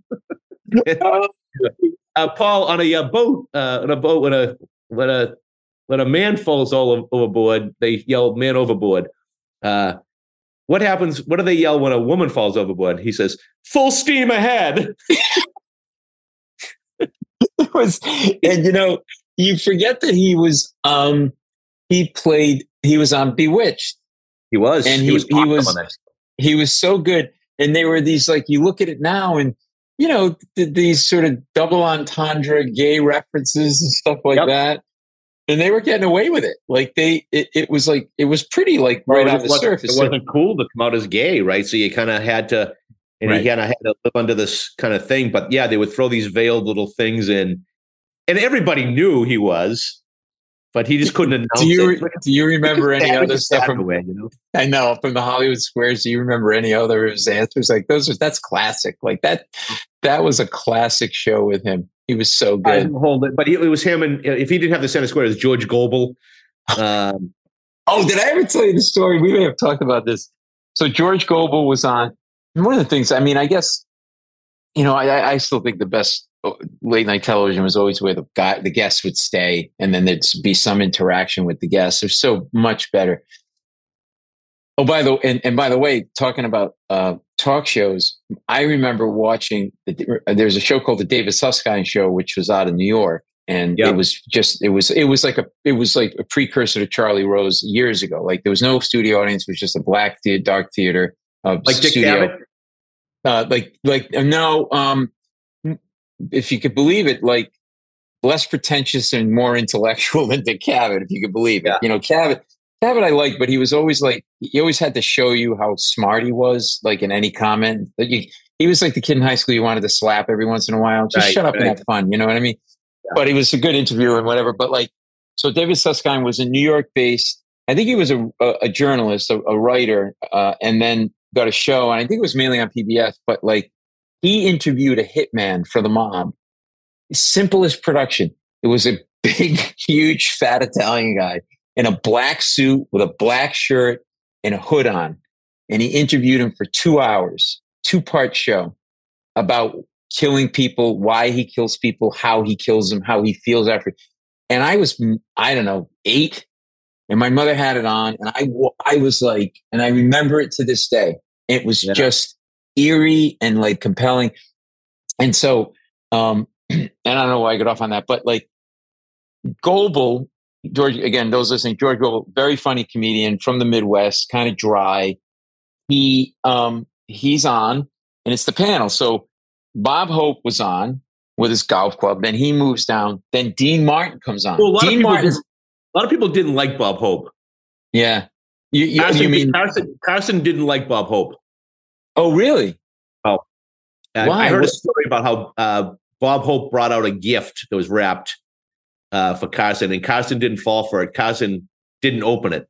Paul, on a uh, boat, uh, on a boat when a when a when a man falls all overboard, they yell "man overboard." Uh, what happens? What do they yell when a woman falls overboard? He says, "Full steam ahead." It was, and you know, you forget that he was. Um, he played. He was on Bewitched. He was, and he, he was. He was, he was so good. And they were these, like, you look at it now and, you know, th- these sort of double entendre gay references and stuff like yep. that. And they were getting away with it. Like they, it, it was like, it was pretty like right well, on the surface. It wasn't cool to come out as gay, right? So you kind of had to, and right. you kind of had to live under this kind of thing. But yeah, they would throw these veiled little things in. And everybody knew he was. But he just couldn't announce do you, it. Do you remember any other stuff from? Away, you know? I know from the Hollywood Squares. Do you remember any other answers? Like those are that's classic. Like that, that was a classic show with him. He was so good. Hold it, but he, it was him, and if he didn't have the center square, it was George Gobel. Um, Oh, did I ever tell you the story? We may have talked about this. So George Gobel was on. One of the things, I mean, I guess, you know, I, I still think the best late night television was always where the guy, the guests would stay, and then there'd be some interaction with the guests. They're so much better. Oh, by the and, and by the way, talking about uh, talk shows, I remember watching. The, there's a show called the David Susskind Show, which was out of New York, and yep. it was just it was it was like a it was like a precursor to Charlie Rose years ago. Like there was no studio audience; it was just a black theater, dark theater, uh, like Dick studio. Cavett? Uh, like like no, um, if you could believe it, like less pretentious and more intellectual than Dick Cavett, if you could believe it. Yeah. You know, Cavett. Cavett I liked, but he was always like, he always had to show you how smart he was, like in any comment. Like you, he was like the kid in high school you wanted to slap every once in a while. Just right, shut up right. and have fun. You know what I mean? Yeah. But he was a good interviewer and whatever. But like, so David Susskind was a New York based, I think he was a, a, a journalist, a, a writer, uh, and then got a show. And I think it was mainly on P B S, but like he interviewed a hitman for the mob. Simplest production. It was a big, huge, fat Italian guy in a black suit with a black shirt and a hood on. And he interviewed him for two hours, two-part show about killing people, why he kills people, how he kills them, how he feels after. And I was, I don't know, eight, and my mother had it on, and I, I was like, and I remember it to this day. It was yeah. just eerie and like compelling. And so, um, and I don't know why I got off on that, but like Gobel, George, again, those listening, George Gobel, very funny comedian from the Midwest, kind of dry. He um, he's on, and it's the panel. So Bob Hope was on with his golf club. Then he moves down. Then Dean Martin comes on. Well, a lot, Dean of, people Martin, a lot of people didn't like Bob Hope. Yeah, you, you, Carson, you mean Carson, Carson didn't like Bob Hope. Oh, really? Oh, and why? I heard what? a story about how uh, Bob Hope brought out a gift that was wrapped Uh, for Carson, and Carson didn't fall for it. Carson didn't open it,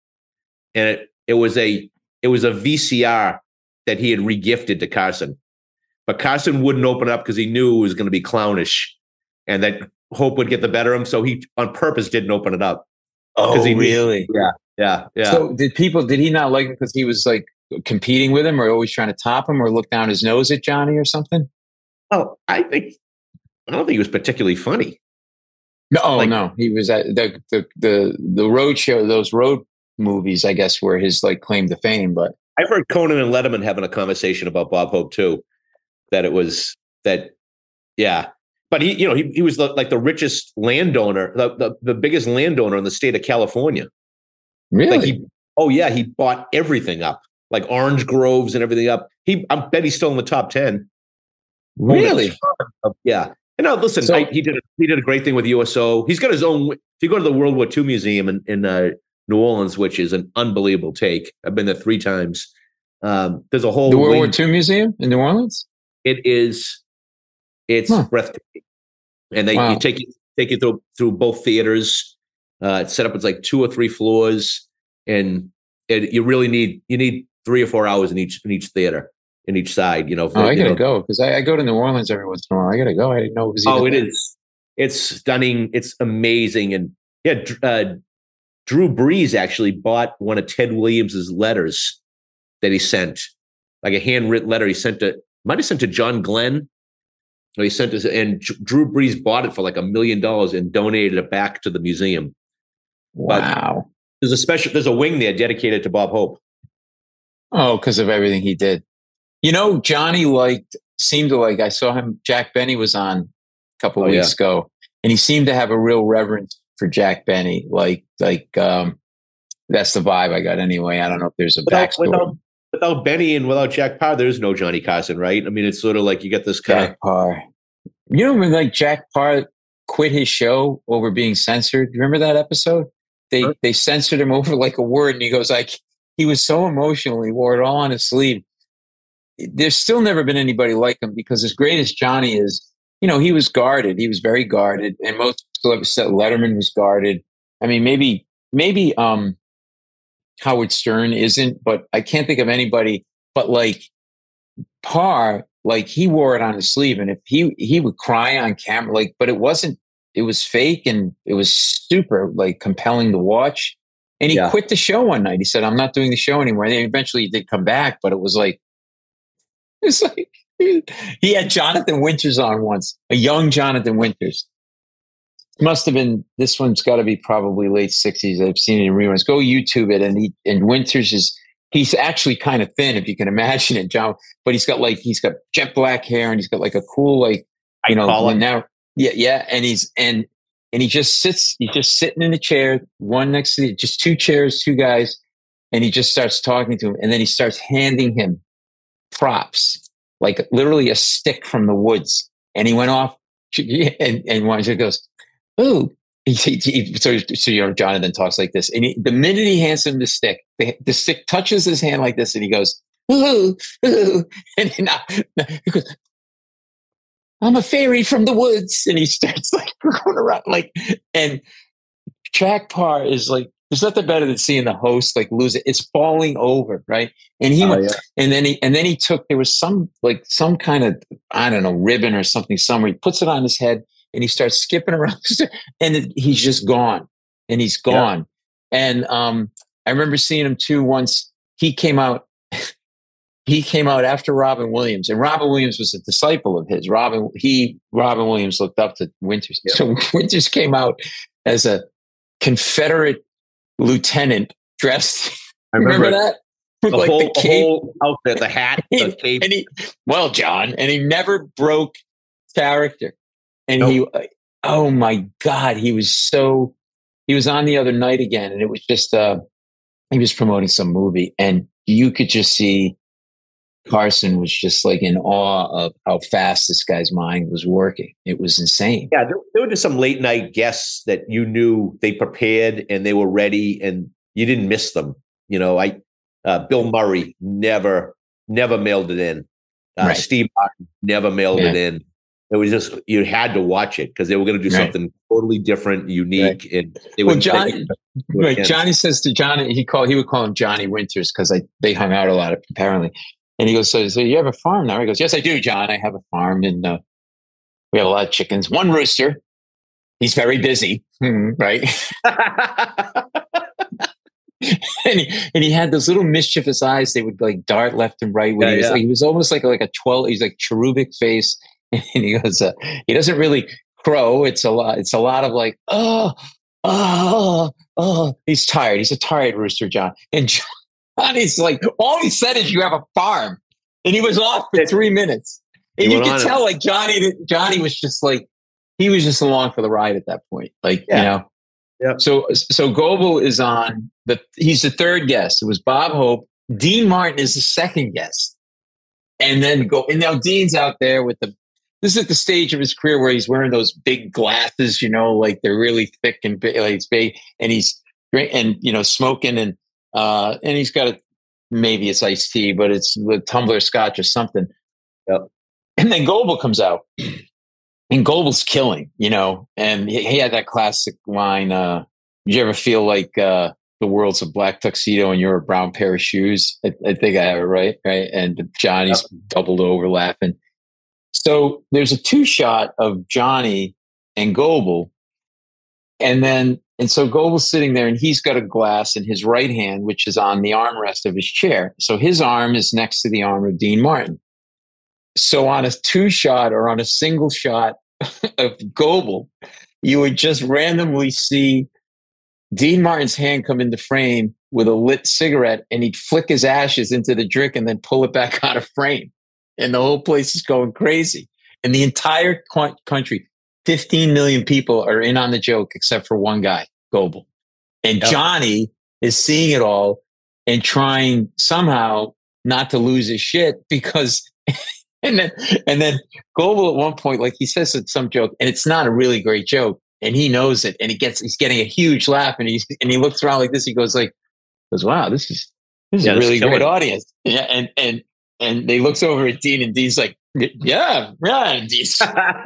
and it it was a it was a V C R that he had regifted to Carson, but Carson wouldn't open it up because he knew it was going to be clownish, and that Hope would get the better of him. So he on purpose didn't open it up. Oh, he really? Knew, yeah, yeah, yeah. So did people? Did he not like him because he was like competing with him, or always trying to top him, or look down his nose at Johnny, or something? Oh, I think I don't think he was particularly funny. No, oh, like, no, he was at the the the the road show. Those road movies, I guess, were his like claim to fame. But I've heard Conan and Letterman having a conversation about Bob Hope too. That it was that, yeah. But he, you know, he he was the, like the richest landowner, the, the the biggest landowner in the state of California. Really? Like he, oh yeah, he bought everything up, like orange groves and everything up. He, I bet he's still in the top ten. Really? Of, yeah. And now, listen, so, I, he did a, he did a great thing with U S O. He's got his own. If you go to the World War Two Museum in, in uh, New Orleans, which is an unbelievable take, I've been there three times. Um, there's a whole the World War Two Museum in New Orleans. It is, it's huh. breathtaking, and they wow. you take you take you through through both theaters. Uh, it's set up as like two or three floors, and it, you really need you need three or four hours in each in each theater. In each side, you know. For, oh, I gotta know. go because I, I go to New Orleans every once in a while. I gotta go. I didn't know it was. Oh, it there. is. It's stunning. It's amazing, and yeah, uh, Drew Brees actually bought one of Ted Williams's letters that he sent, like a handwritten letter he sent to. Might have sent to John Glenn, or he sent to, and Drew Brees bought it for like a million dollars and donated it back to the museum. Wow. But there's a special. There's a wing there dedicated to Bob Hope. Oh, because of everything he did. You know, Johnny liked, seemed to like, I saw him, Jack Benny was on a couple of oh, weeks yeah. ago, and he seemed to have a real reverence for Jack Benny. Like, like um, that's the vibe I got anyway. I don't know if there's a without, backstory. Without, without Benny and without Jack Parr, there's no Johnny Carson, right? I mean, it's sort of like you get this kind Jack of. Parr. You know, when like Jack Parr quit his show over being censored. You remember that episode? They huh? they censored him over like a word, and he goes like, he was so emotional, he wore it all on his sleeve. There's still never been anybody like him because as great as Johnny is, you know, he was guarded. He was very guarded. And most celebrities said Letterman was guarded. I mean, maybe, maybe um, Howard Stern isn't, but I can't think of anybody. But like Parr, like he wore it on his sleeve. And if he, he would cry on camera, like, but it wasn't, it was fake and it was super like compelling to watch. And he Yeah. quit the show one night. He said, I'm not doing the show anymore. And then eventually he did come back, but it was like, it was like, he had Jonathan Winters on once, a young Jonathan Winters. Must have been, this one's got to be probably late sixties. I've seen it in reruns. Go YouTube it. And he, and Winters is, he's actually kind of thin, if you can imagine it, John, but he's got like, he's got jet black hair and he's got like a cool, like, you know, now, yeah, yeah. And he's, and, and he just sits, he's just sitting in a chair, one next to the, just two chairs, two guys. And he just starts talking to him. And then he starts handing him props, like literally a stick from the woods. And he went off and, and one goes, oh, he, he, so, so, you know, Jonathan talks like this. And he, the minute he hands him the stick, the, the stick touches his hand like this. And he goes, ooh, ooh. And he, he goes, I'm a fairy from the woods. And he starts like going around like, and Jack Paar is like, there's nothing better than seeing the host like lose it. It's falling over, right? And he, oh, went, yeah. and then he, and then he took, there was some, like some kind of, I don't know, ribbon or something somewhere. He puts it on his head and he starts skipping around and it, he's just gone and he's gone. Yeah. And um, I remember seeing him too once. He came out, he came out after Robin Williams, and Robin Williams was a disciple of his. Robin, he, Robin Williams looked up to Winters. Yeah. So Winters came out as a Confederate lieutenant dressed. I remember, remember that? The, like whole, the, the whole outfit, the hat, the cape. And he, well, John, and he never broke character. And nope. he, oh my God, he was so, he was on the other night again. And it was just, uh, he was promoting some movie. And you could just see Carson was just like in awe of how fast this guy's mind was working. It was insane. Yeah, there, there were just some late night guests that you knew they prepared and they were ready and you didn't miss them. You know, I uh, Bill Murray never, never mailed it in. Uh, right. Steve Martin never mailed yeah. it in. It was just, you had to watch it because they were going to do right. something totally different, unique. Right. And they well, Johnny, right, Johnny says to Johnny, he called, he would call him Johnny Winters because they hung out a lot apparently. And he goes, so, so you have a farm now? He goes, yes, I do, John. I have a farm and uh, we have a lot of chickens. One rooster. He's very busy, right? and, he, and he had those little mischievous eyes. They would like dart left and right. When yeah, he, was, yeah. like, he was almost like, like a twelve, he's like cherubic face. And he goes, uh, he doesn't really crow. It's a lot. It's a lot of like, oh, oh, oh. He's tired. He's a tired rooster, John. And John, Johnny's like, all he said is you have a farm. And he was off for three minutes. And you could tell like Johnny, Johnny was just like, he was just along for the ride at that point. Like, yeah. you know, yeah. so, so Goebel is on the, he's the third guest. It was Bob Hope. Dean Martin is the second guest. And then go, and now Dean's out there with the, this is at the stage of his career where he's wearing those big glasses, you know, like they're really thick and big, like it's big, and he's great and, you know, smoking and, uh, and he's got a, maybe it's iced tea, but it's with tumbler scotch or something. Yep. And then Goebel comes out and Goebel's killing, you know, and he, he had that classic line, uh, did you ever feel like, uh, the world's a black tuxedo and you're a brown pair of shoes? I, I think I have it right. Right. And Johnny's yep. doubled over laughing. So there's a two shot of Johnny and Goebel. And then, and so Goebel's sitting there and he's got a glass in his right hand, which is on the armrest of his chair. So his arm is next to the arm of Dean Martin. So on a two shot or on a single shot of Goebel, you would just randomly see Dean Martin's hand come into frame with a lit cigarette and he'd flick his ashes into the drink and then pull it back out of frame. And the whole place is going crazy. And the entire qu- country, fifteen million people are in on the joke except for one guy, Goebel. And yep. Johnny is seeing it all and trying somehow not to lose his shit because, and then, and then Goebel at one point, like he says it's some joke and it's not a really great joke and he knows it and he gets, he's getting a huge laugh and he's, and he looks around like this. He goes like, goes, wow, this is, this is yeah, a really great audience. Yeah. And, and, And they looks over at Dean and Dean's like, yeah, yeah. And Dean's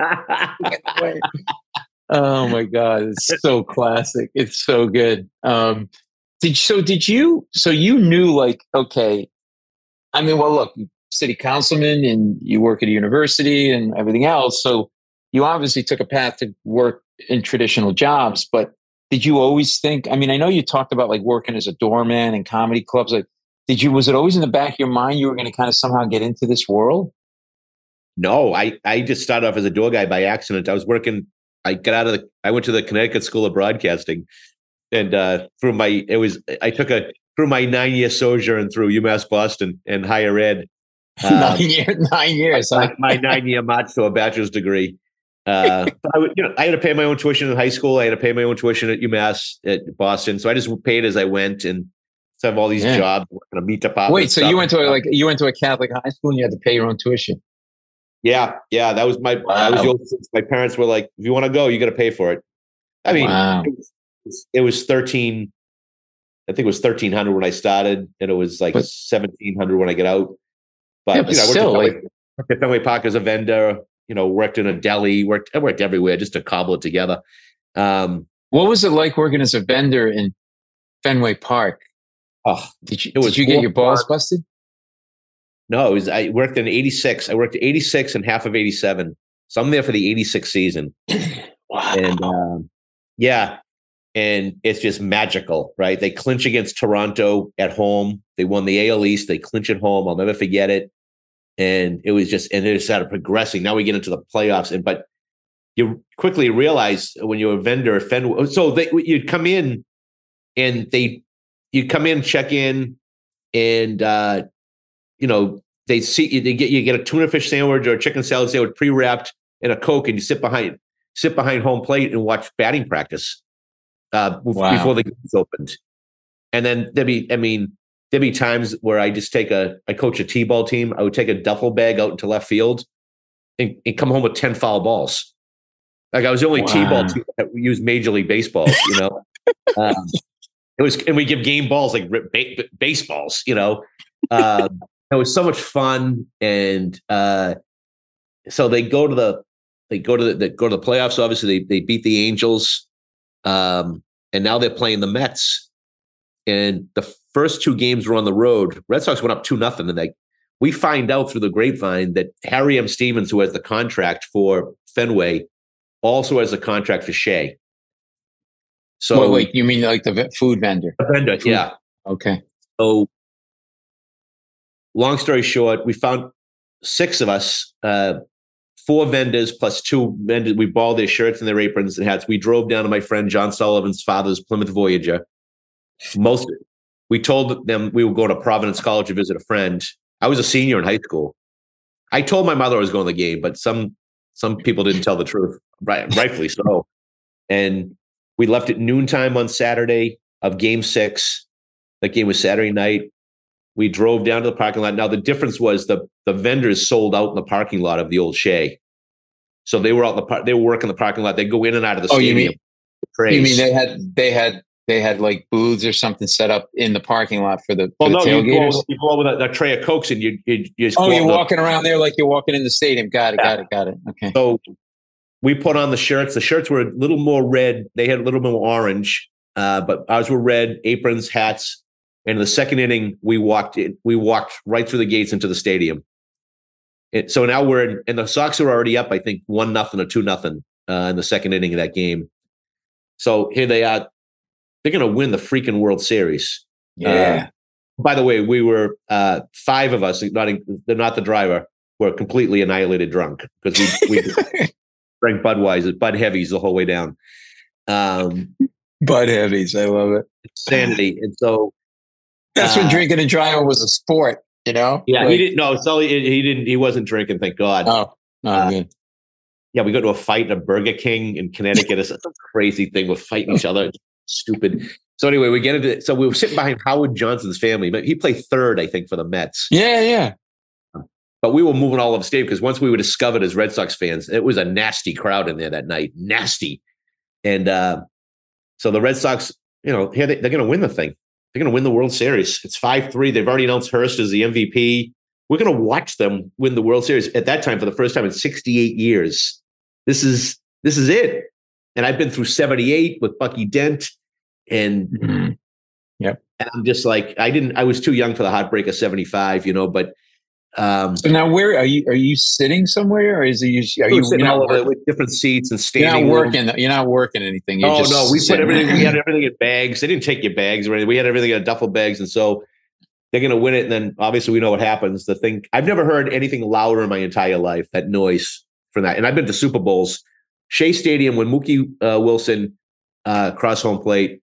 oh my God. It's so classic. It's so good. Um, did, so did you, so you knew like, okay, I mean, well, look, city councilman and you work at a university and everything else. So you obviously took a path to work in traditional jobs, but did you always think, I mean, I know you talked about like working as a doorman and comedy clubs. Like, did you, was it always in the back of your mind you were going to kind of somehow get into this world? No, I, I just started off as a door guy by accident. I was working, I got out of the, I went to the Connecticut School of Broadcasting, and uh, through my, it was, I took a, through my nine year sojourn through UMass Boston and higher ed. Um, nine years, nine years. My, huh? my nine year march to a bachelor's degree. Uh, but I would, you know, I had to pay my own tuition in high school. I had to pay my own tuition at UMass at Boston. So I just paid as I went, and so I have all these yeah. jobs, working a meat department. Wait, so you went to a, like you went to a Catholic high school and you had to pay your own tuition? Yeah, yeah, that was my. Wow. I was the oldest. My parents were like, "If you want to go, you got to pay for it." I mean, wow. it, was, it was thirteen. I think it was thirteen hundred when I started, and it was like seventeen hundred when I get out. But, yeah, but you know, still, I worked, like, at Fenway, worked at Fenway Park as a vendor. You know, worked in a deli. Worked. I worked everywhere just to cobble it together. Um, what was it like working as a vendor in Fenway Park? Oh, did you? It was did you get your balls busted? No, it was, I worked in eighty-six. I worked eighty-six and half of eighty-seven. So I'm there for the eighty-six season. Wow. And um, yeah, and it's just magical, right? They clinch against Toronto at home. They won the A L East. They clinch at home. I'll never forget it. And it was just, and it just started progressing. Now we get into the playoffs, and but you quickly realize when you're a vendor, Fenway, so they, you'd come in, and they, you'd come in, check in, and uh, you know, they see you, they get you get a tuna fish sandwich or a chicken salad sandwich pre-wrapped in a Coke, and you sit behind sit behind home plate and watch batting practice uh, wow. before the games opened. And then there'd be, I mean, there'd be times where I just take a, I coach a T-ball team. I would take a duffel bag out into left field and, and come home with ten foul balls. Like I was the only wow. T-ball team that used Major League Baseball, you know. um, it was, and we give game balls like ba- baseballs, you know. Um, it was so much fun, and uh, so they go to the, they go to the, they go to the playoffs. Obviously, they they beat the Angels, um, and now they're playing the Mets. And the first two games were on the road. Red Sox went up two nothing, and they, we find out through the grapevine that Harry M. Stevens, who has the contract for Fenway, also has a contract for Shea. So wait, wait, you mean like the food vendor? The vendor, food. Yeah. Okay. So, long story short, we found six of us, uh, four vendors plus two vendors. We bought their shirts and their aprons and hats. We drove down to my friend John Sullivan's father's Plymouth Voyager. Most, we told them we would go to Providence College to visit a friend. I was a senior in high school. I told my mother I was going to the game, but some some people didn't tell the truth, right? Rightfully so. And we left at noontime on Saturday of Game Six. That game was Saturday night. We drove down to the parking lot. Now the difference was the the vendors sold out in the parking lot of the old Shea, so they were out in the par- they were working the parking lot. They go in and out of the oh, stadium. You mean, you mean they had they had they had like booths or something set up in the parking lot for the, for well, the no, tailgaters? You go, you go with a, a tray of Cokes and you you, you just oh, you're the, walking around there like you're walking in the stadium. Got it, yeah. got it, got it. Okay. So we put on the shirts. The shirts were a little more red. They had a little more orange, uh, but ours were red. Aprons, hats. And in the second inning, we walked in, we walked right through the gates into the stadium. It, so now we're in, and the Sox are already up, I think, one nothing or two nothing uh, in the second inning of that game. So here they are. They're going to win the freaking World Series. Yeah. Uh, by the way, we were uh, five of us. Not they're not the driver. Were completely annihilated drunk because we, we drank Budweiser, Bud Heavies the whole way down. Um, Bud Heavies, I love it. Insanity, and so. That's when uh, drinking and driving was a sport, you know? Yeah, like, he didn't. No, Sully, he didn't. He wasn't drinking. Thank God. Oh, oh uh, good. Yeah, we go to a fight in a Burger King in Connecticut. It's a crazy thing. We're fighting each other. It's stupid. So anyway, we get into it. So we were sitting behind Howard Johnson's family. He played third, I think, for the Mets. Yeah, yeah. But we were moving all over stage because once we were discovered as Red Sox fans, it was a nasty crowd in there that night. Nasty. And uh, so the Red Sox, you know, they're going to win the thing. They're going to win the World Series. It's five three. They've already announced Hurst as the M V P. We're going to watch them win the World Series at that time for the first time in sixty-eight years. This is this is it. And I've been through seventy-eight with Bucky Dent. And, mm-hmm. yep. and I'm just like, I didn't, I was too young for the heartbreak of seventy-five, you know, but Um, so now, where are you? Are you sitting somewhere, or is it? You, are you? Sitting You're not all over working, with different seats and you're standing. not room. working. You're not working anything. You're Oh just no, we put sitting. everything. We had everything in bags. They didn't take your bags or anything. We had everything in duffel bags, and so they're going to win it. And then obviously we know what happens. The thing I've never heard anything louder in my entire life. That noise from that, and I've been to Super Bowls, Shea Stadium when Mookie uh, Wilson uh, cross home plate.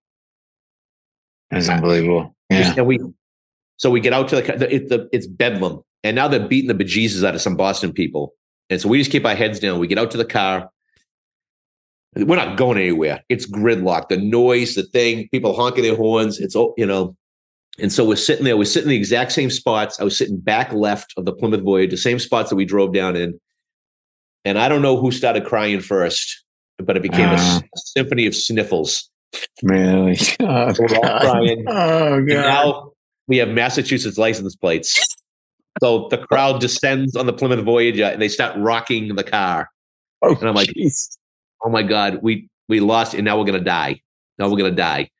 That's unbelievable. Yeah, and we so we get out to the, the, it, the it's bedlam, and now they're beating the bejesus out of some Boston people, and so we just keep our heads down. We get out to the car. We're not going anywhere. It's gridlock. The noise, the thing, people honking their horns. It's, you know, and so we're sitting there. We're sitting in the exact same spots. I was sitting back left of the Plymouth Voyage, the same spots that we drove down in. And I don't know who started crying first, but it became uh, a symphony of sniffles. Really? Oh, so we're all crying. Oh, God. And now we have Massachusetts license plates. So the crowd descends on the Plymouth Voyager and they start rocking the car. Oh, and I'm like, geez. oh my God, we we lost and now we're going to die. Now we're going to die.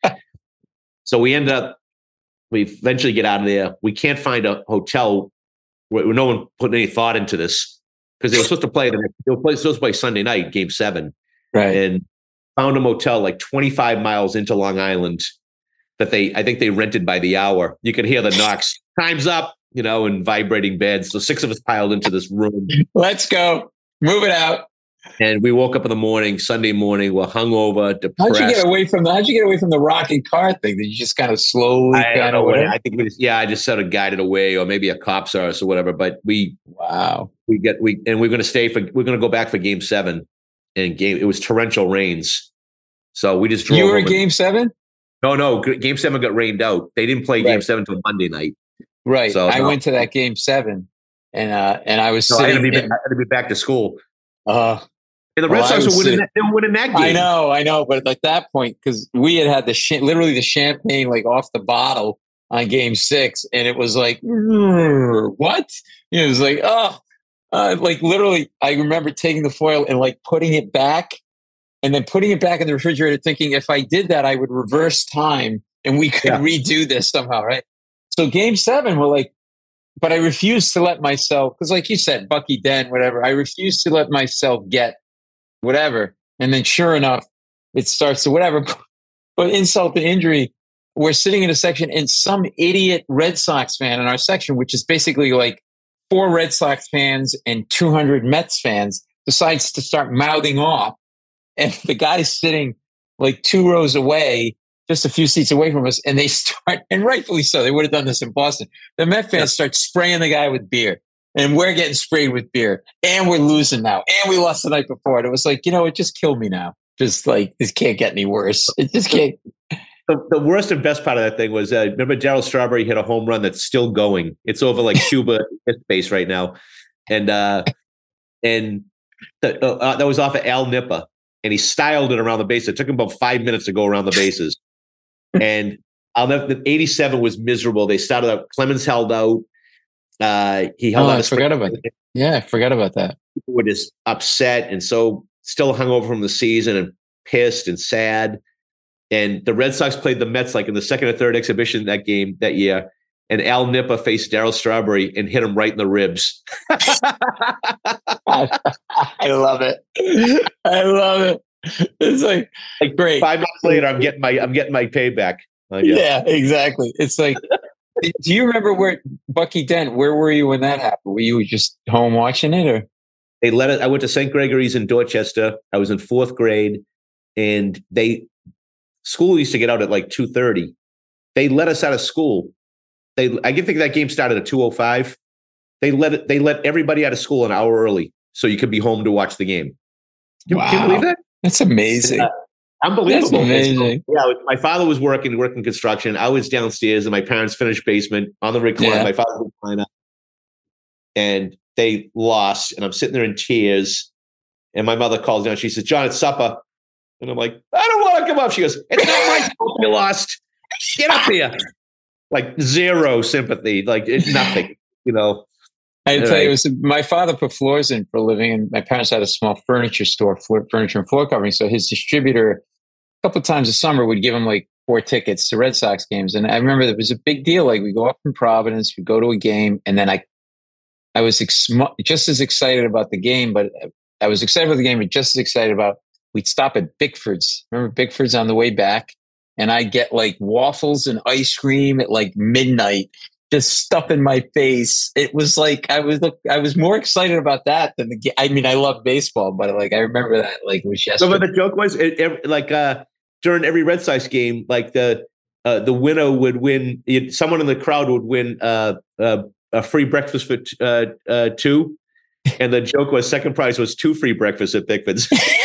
So we end up, we eventually get out of there. We can't find a hotel where, where no one put any thought into this because they were supposed to play, the, they were supposed to play Sunday night, game seven. Right. And found a motel like twenty-five miles into Long Island that they, I think they rented by the hour. You could hear the knocks, time's up, you know, and vibrating beds. So six of us piled into this room. Let's go. Move it out. And we woke up in the morning, Sunday morning, we're hungover, depressed. How'd you get away from the, how'd you get away from the rocking car thing? Did you just kind of slowly I kind don't of know. I think we just, yeah, I just sort of guided away, or maybe a cop saw us or whatever. But we, wow, we get, we, and we're going to stay for, we're going to go back for game seven. And game, it was torrential rains. So we just drove. You were in game seven? No, no. Game seven got rained out. They didn't play right. game seven until Monday night. Right. So I no. went to that game seven and, uh, and I was so sitting I had, to be, in, I had to be back to school. Uh, and the Red Sox were winning, that, they were winning that game. I know, I know. But at that point, because we had had the sh- literally the champagne like off the bottle on game six. And it was like, what? You know, it was like, oh, uh, like literally, I remember taking the foil and like putting it back and then putting it back in the refrigerator, thinking if I did that, I would reverse time and we could yeah. redo this somehow, right? So game seven, we're like, but I refused to let myself, because like you said, Bucky Dent, whatever, I refused to let myself get whatever. And then sure enough, it starts to whatever. But insult to injury, we're sitting in a section and some idiot Red Sox fan in our section, which is basically like four Red Sox fans and two hundred Mets fans, decides to start mouthing off. And the guy's sitting like two rows away, just a few seats away from us. And they start, and rightfully so, they would have done this in Boston. The Met fans yeah. start spraying the guy with beer. And we're getting sprayed with beer. And we're losing now. And we lost the night before. And it was like, you know, it just killed me now. Just like, this can't get any worse. It just can't. The, the worst and best part of that thing was, uh, remember Darryl Strawberry hit a home run that's still going. It's over like Cuba space right now. And uh, and the, uh, that was off of Al Nipper. And he styled it around the base. It took him about five minutes to go around the bases. And I'll never, the eighty-seven was miserable. They started out, Clemens held out. Uh, he held oh, out. I forgot about that. Yeah, I forgot about that. People were just upset and so still hung over from the season and pissed and sad. And the Red Sox played the Mets like in the second or third exhibition that game that year. And Al Nipper faced Darryl Strawberry and hit him right in the ribs. I love it. I love it. It's like, like great. Five months later, I'm getting my I'm getting my payback. Yeah, exactly. It's like, do you remember where Bucky Dent? Where were you when that happened? Were you just home watching it, or they let it? I went to Saint Gregory's in Dorchester. I was in fourth grade, and they school used to get out at like two thirty. They let us out of school. They, I think that game started at two oh five. They let it, they let everybody out of school an hour early so you could be home to watch the game. Can, wow. can you believe that? That's amazing. Uh, unbelievable. That's amazing. So, yeah, my father was working, working construction. I was downstairs in my parents' finished basement on the recliner. Yeah. My father's recliner. And they lost. And I'm sitting there in tears. And my mother calls down. She says, John, it's supper. And I'm like, I don't want to come up. She goes, it's not my fault you lost. Get up here. Like zero sympathy, like it's nothing, you know. I tell you, it was my father put floors in for a living, and my parents had a small furniture store, floor, furniture and floor covering. So his distributor, a couple of times a summer, would give him like four tickets to Red Sox games. And I remember there was a big deal. Like we go up from Providence, we go to a game, and then I I was ex- just as excited about the game, but I was excited about the game, but just as excited about, we'd stop at Bickford's. Remember Bickford's on the way back? And I get like waffles and ice cream at like midnight, just stuff in my face. It was like, I was, I was more excited about that than the game. I mean, I love baseball, but like, I remember that like it was yesterday. So, but the joke was it, it, like, uh, during every Red Sox game, like the, uh, the winner would win, it, someone in the crowd would win, uh, uh, a free breakfast for t- uh, uh, two. And the joke was second prize was two free breakfasts at Bickford's.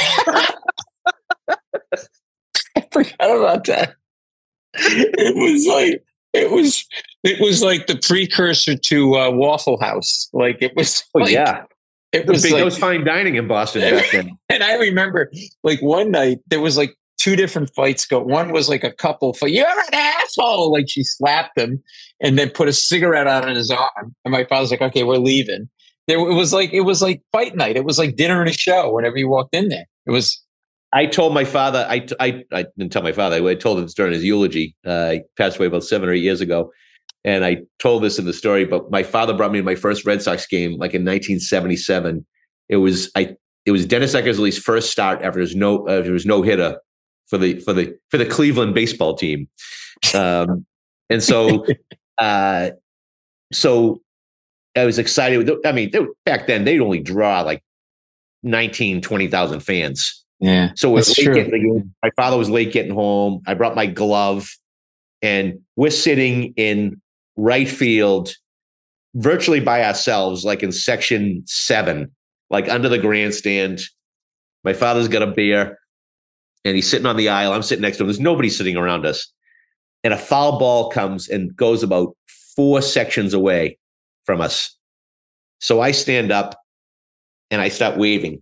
I forgot about that. It was like it was it was like the precursor to uh, Waffle House. Like it was. Like, oh yeah, it the was big, like, it was fine dining in Boston back then. And I remember like one night there was like two different fights go. One was like a couple fight. You're an asshole. Like she slapped him and then put a cigarette out on his arm. And my father's like, okay, we're leaving. There, it was like it was like fight night. It was like dinner and a show whenever you walked in there. It was. I told my father. I, I, I didn't tell my father. I told him this during his eulogy. Uh, he passed away about seven or eight years ago, and I told this in the story. But my father brought me to my first Red Sox game, like in nineteen seventy-seven. It was I. It was Dennis Eckersley's first start after his no. Uh, there was no hitter for the for the for the Cleveland baseball team, um, and so uh, so. I was excited. I mean, they, back then they'd only draw like nineteen, twenty thousand fans. Yeah. So we're that's late true. getting the game. My father was late getting home. I brought my glove and we're sitting in right field virtually by ourselves, like in section seven, like under the grandstand. My father's got a beer and he's sitting on the aisle. I'm sitting next to him. There's nobody sitting around us. And a foul ball comes and goes about four sections away from us. So I stand up and I start waving.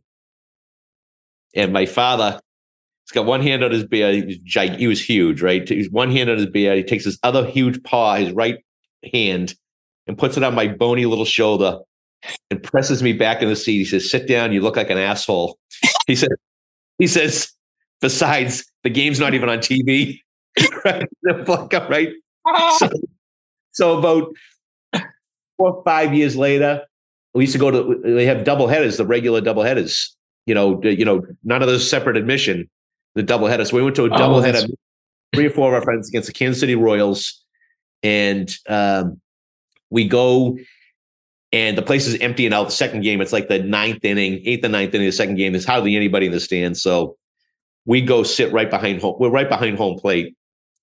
And my father, he's got one hand on his beard. He was, gig- he was huge, right? He's one hand on his beard. He takes his other huge paw, his right hand, and puts it on my bony little shoulder and presses me back in the seat. He says, sit down. You look like an asshole. He said, he says, besides, the game's not even on T V. Right? right? So, so about four or five years later, we used to go to, they have double headers, the regular double headers, you know, you know, none of those separate admission, the double header. So we went to a double oh, header, three or four of our friends against the Kansas City Royals. And um, we go and the place is emptying out. The second game, it's like the ninth inning, eighth and ninth inning of the second game. There's hardly anybody in the stands. So we go sit right behind home. We're right behind home plate.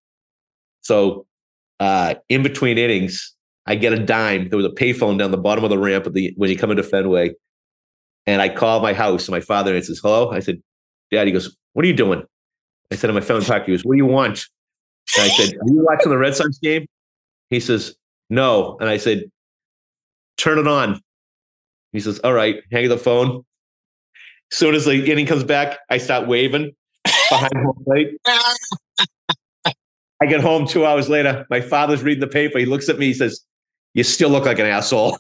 So uh, in between innings, I get a dime. There was a payphone down the bottom of the ramp at the, when you come into Fenway. And I call my house and my father answers, hello? I said, Dad. He goes, what are you doing? I said, on my phone talk. He goes, what do you want? And I said, are you watching the Red Sox game? He says, no. And I said, turn it on. He says, all right, hang the phone. As soon as the inning comes back, I start waving behind home plate. I get home two hours later. My father's reading the paper. He looks at me. He says, you still look like an asshole.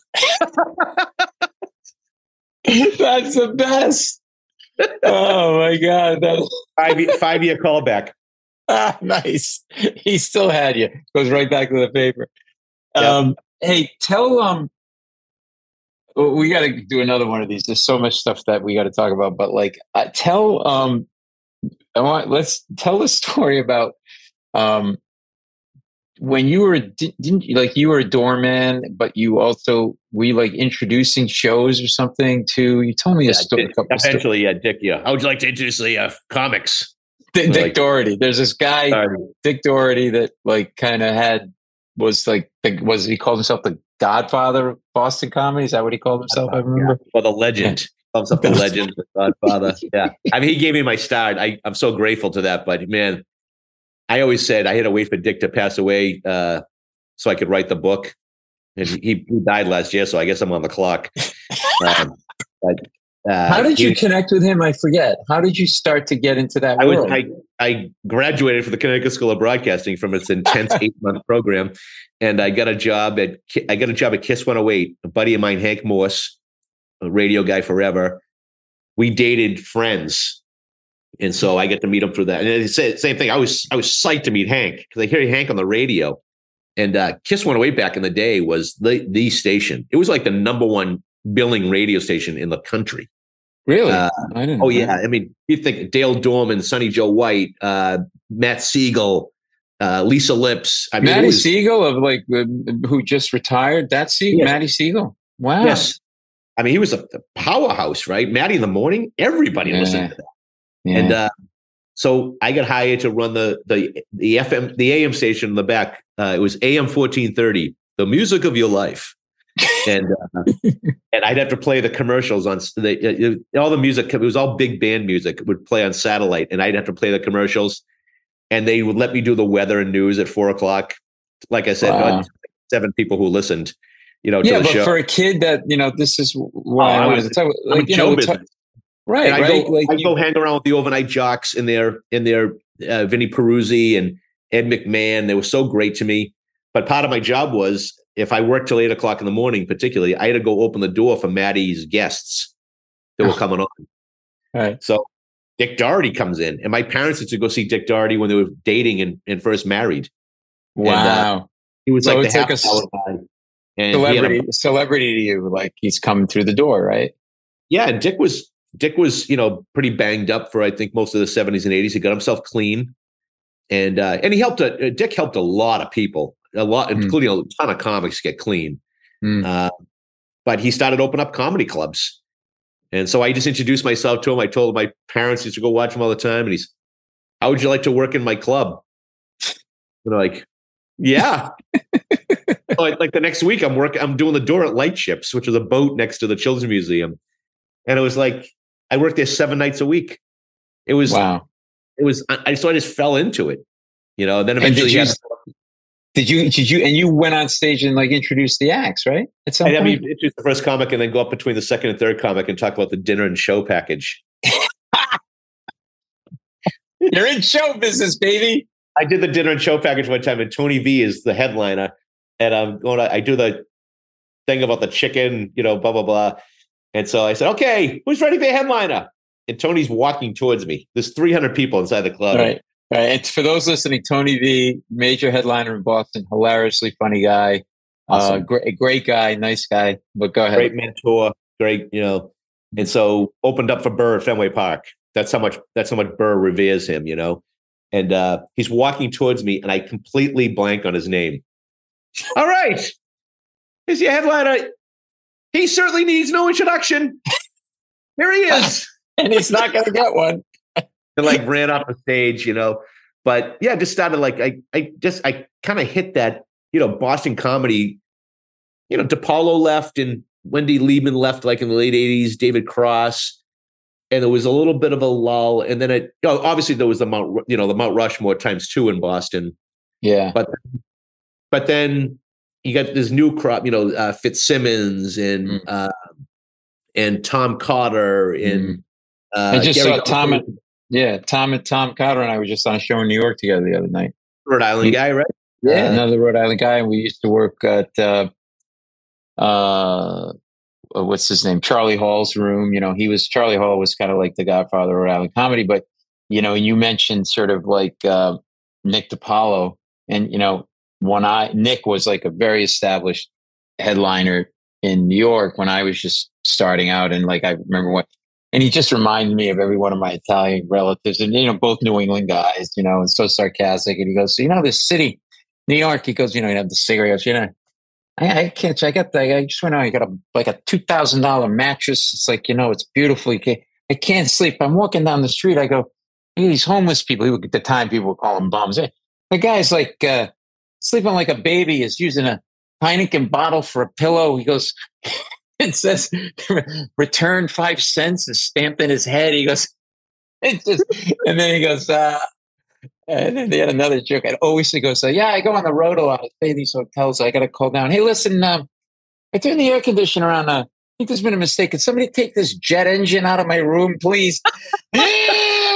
That's the best. Oh, my God. That was... five, five year callback. Ah, nice. He still had you. Goes right back to the paper. Yep. Um, hey, tell um, we got to do another one of these. There's so much stuff that we got to talk about, but like, uh, tell um, I want let's tell the story about um, when you were didn't you, like you were a doorman, but you also were you like introducing shows or something too. You told me yeah, a story. Dick, a couple eventually, stories. yeah, Dick. Yeah, how would you like to introduce the uh, comics? Dick, Dick like, Doherty. There's this guy, uh, Dick Doherty, that like kind of had was like was he called himself the Godfather of Boston comedy? Is that what he called himself? I remember. Yeah. Well, the legend. Thumbs up the legend, the Godfather. Yeah, I mean, he gave me my start. I, I'm so grateful to that. But man, I always said I had to wait for Dick to pass away uh, so I could write the book. And he, he died last year, so I guess I'm on the clock. Um, but, uh, How did you he, connect with him? I forget. How did you start to get into that I world? Was, I, I graduated from the Connecticut School of Broadcasting from its intense eight month program, and I got a job at I got a job at Kiss one oh eight. A buddy of mine, Hank Morse, a radio guy forever. We dated friends, and so I get to meet him through that. And it's the same thing. I was I was psyched to meet Hank because I hear Hank on the radio, and uh, Kiss one oh eight back in the day was the the station. It was like the number one billing radio station in the country. Really? Uh, I didn't. oh yeah. I mean, you think Dale Dorman, Sonny Joe White, uh, Matt Siegel, uh, Lisa Lips. I mean, Matty was, Siegel of like uh, who just retired. That's Siegel. Yes. Matty Siegel. Wow. Yes. I mean, he was a, a powerhouse, right? Matty in the morning. Everybody Yeah. listened to that. Yeah. And uh, so I got hired to run the the the F M the A M station in the back. Uh, it was A M fourteen thirty, the music of your life, and uh, and I'd have to play the commercials on the uh, all the music. It was all big band music. It would play on satellite, and I'd have to play the commercials. And they would let me do the weather and news at four o'clock. Like I said, Wow. seven people who listened. You know, to Yeah, the but show. for a kid that you know, this is why Oh, I I wanted was- to talk. I'm Like a you show know, business. ta- right, And I right. go, like I you- go hang around with the overnight jocks in their in their uh, Vinnie Peruzzi and Ed McMahon. They were so great to me. But part of my job was if I worked till eight o'clock in the morning, particularly, I had to go open the door for Maddie's guests that were Oh. coming on. right. So Dick Doherty comes in, and my parents used to go see Dick Doherty when they were dating and, and first married. Wow. He was So like the it's like half a hour guy. And he had a- celebrity, celebrity to you, like he's coming through the door, right? yeah, and Dick was Dick was you know pretty banged up for I think most of the seventies and eighties. He got himself clean, and uh, and he helped. A, Dick helped a lot of people, a lot, Mm. including a ton of comics get clean. Mm. Uh, but he started opening up comedy clubs, and so I just introduced myself to him. I told him my parents used to go watch him all the time, and he's, "How would you like to work in my club?" And they're like, "Yeah." So, like, like the next week, I'm working. I'm doing the door at Light Ships, which is a boat next to the Children's Museum, and it was like I worked there seven nights a week. It was, Wow. it was. I, I so I just fell into it, you know. And then And eventually, did you, he had- did you, did you, and you went on stage and like introduced the acts, right? At some I point? mean, it's the first comic, and then go up between the second and third comic and talk about the dinner and show package. You're in show business, baby. I did the dinner and show package one time, and Tony V is the headliner, and I'm going. To, I do the thing about the chicken, you know, blah blah blah. And so I said, "Okay, who's ready for a headliner?" And Tony's walking towards me. There's three hundred people inside the club. Right. Right. And for those listening, Tony V, major headliner in Boston, hilariously funny guy, uh, Awesome. great, great guy, nice guy. But go ahead. Great mentor, great, you know. And so opened up for Burr at Fenway Park. That's how much. That's how much Burr reveres him, you know. And uh, he's walking towards me, and I completely blank on his name. All right, here's your headliner. He certainly needs no introduction. Here he is. And he's not going to get one. And like ran off the stage, you know. But yeah, just started like I, I just I kind of hit that, you know, Boston comedy. You know, DePaulo left and Wendy Liebman left like in the late eighties. David Cross. And there was a little bit of a lull, and then it. You know, obviously, there was the Mount, you know, the Mount Rushmore times two in Boston. Yeah. But, but then you got this new crop, you know, uh, Fitzsimmons and Mm. uh, and Tom Carter and uh, I just Gary saw Tom and yeah, Tom and Tom Carter and I were just on a show in New York together the other night. Rhode Island guy, right? Yeah, Uh, another Rhode Island guy, and we used to work at uh, uh, what's his name, Charlie Hall's room. You know, he was Charlie Hall was kind of like the godfather of Rhode Island comedy. But you know, you mentioned sort of like uh, Nick DiPaolo, and you know, when I Nick was like a very established headliner in New York when I was just starting out, and like I remember what. And he just reminded me of every one of my Italian relatives, and you know, both New England guys, you know, and so sarcastic. And he goes, so, you know, this city, New York. He goes, you know, you have the cigarettes, you know. I, I can't. I got the. I just went out. I got a like a two thousand dollar mattress. It's like, you know, it's beautiful. You can't, I can't sleep. I'm walking down the street. I go, hey, these homeless people. He would, at the time, people would call them bums. The guy's like uh, sleeping like a baby. Is using a Heineken bottle for a pillow. He goes. It says return five cents is stamped in his head. He goes, it just, and then he goes, uh, and then they had another joke. I'd always say, goes, so yeah, I go on the road a lot. I stay in these hotels. I got to call down. Hey, listen, um, I turned the air conditioner on. Uh, I think there's been a mistake. Can somebody take this jet engine out of my room, please? I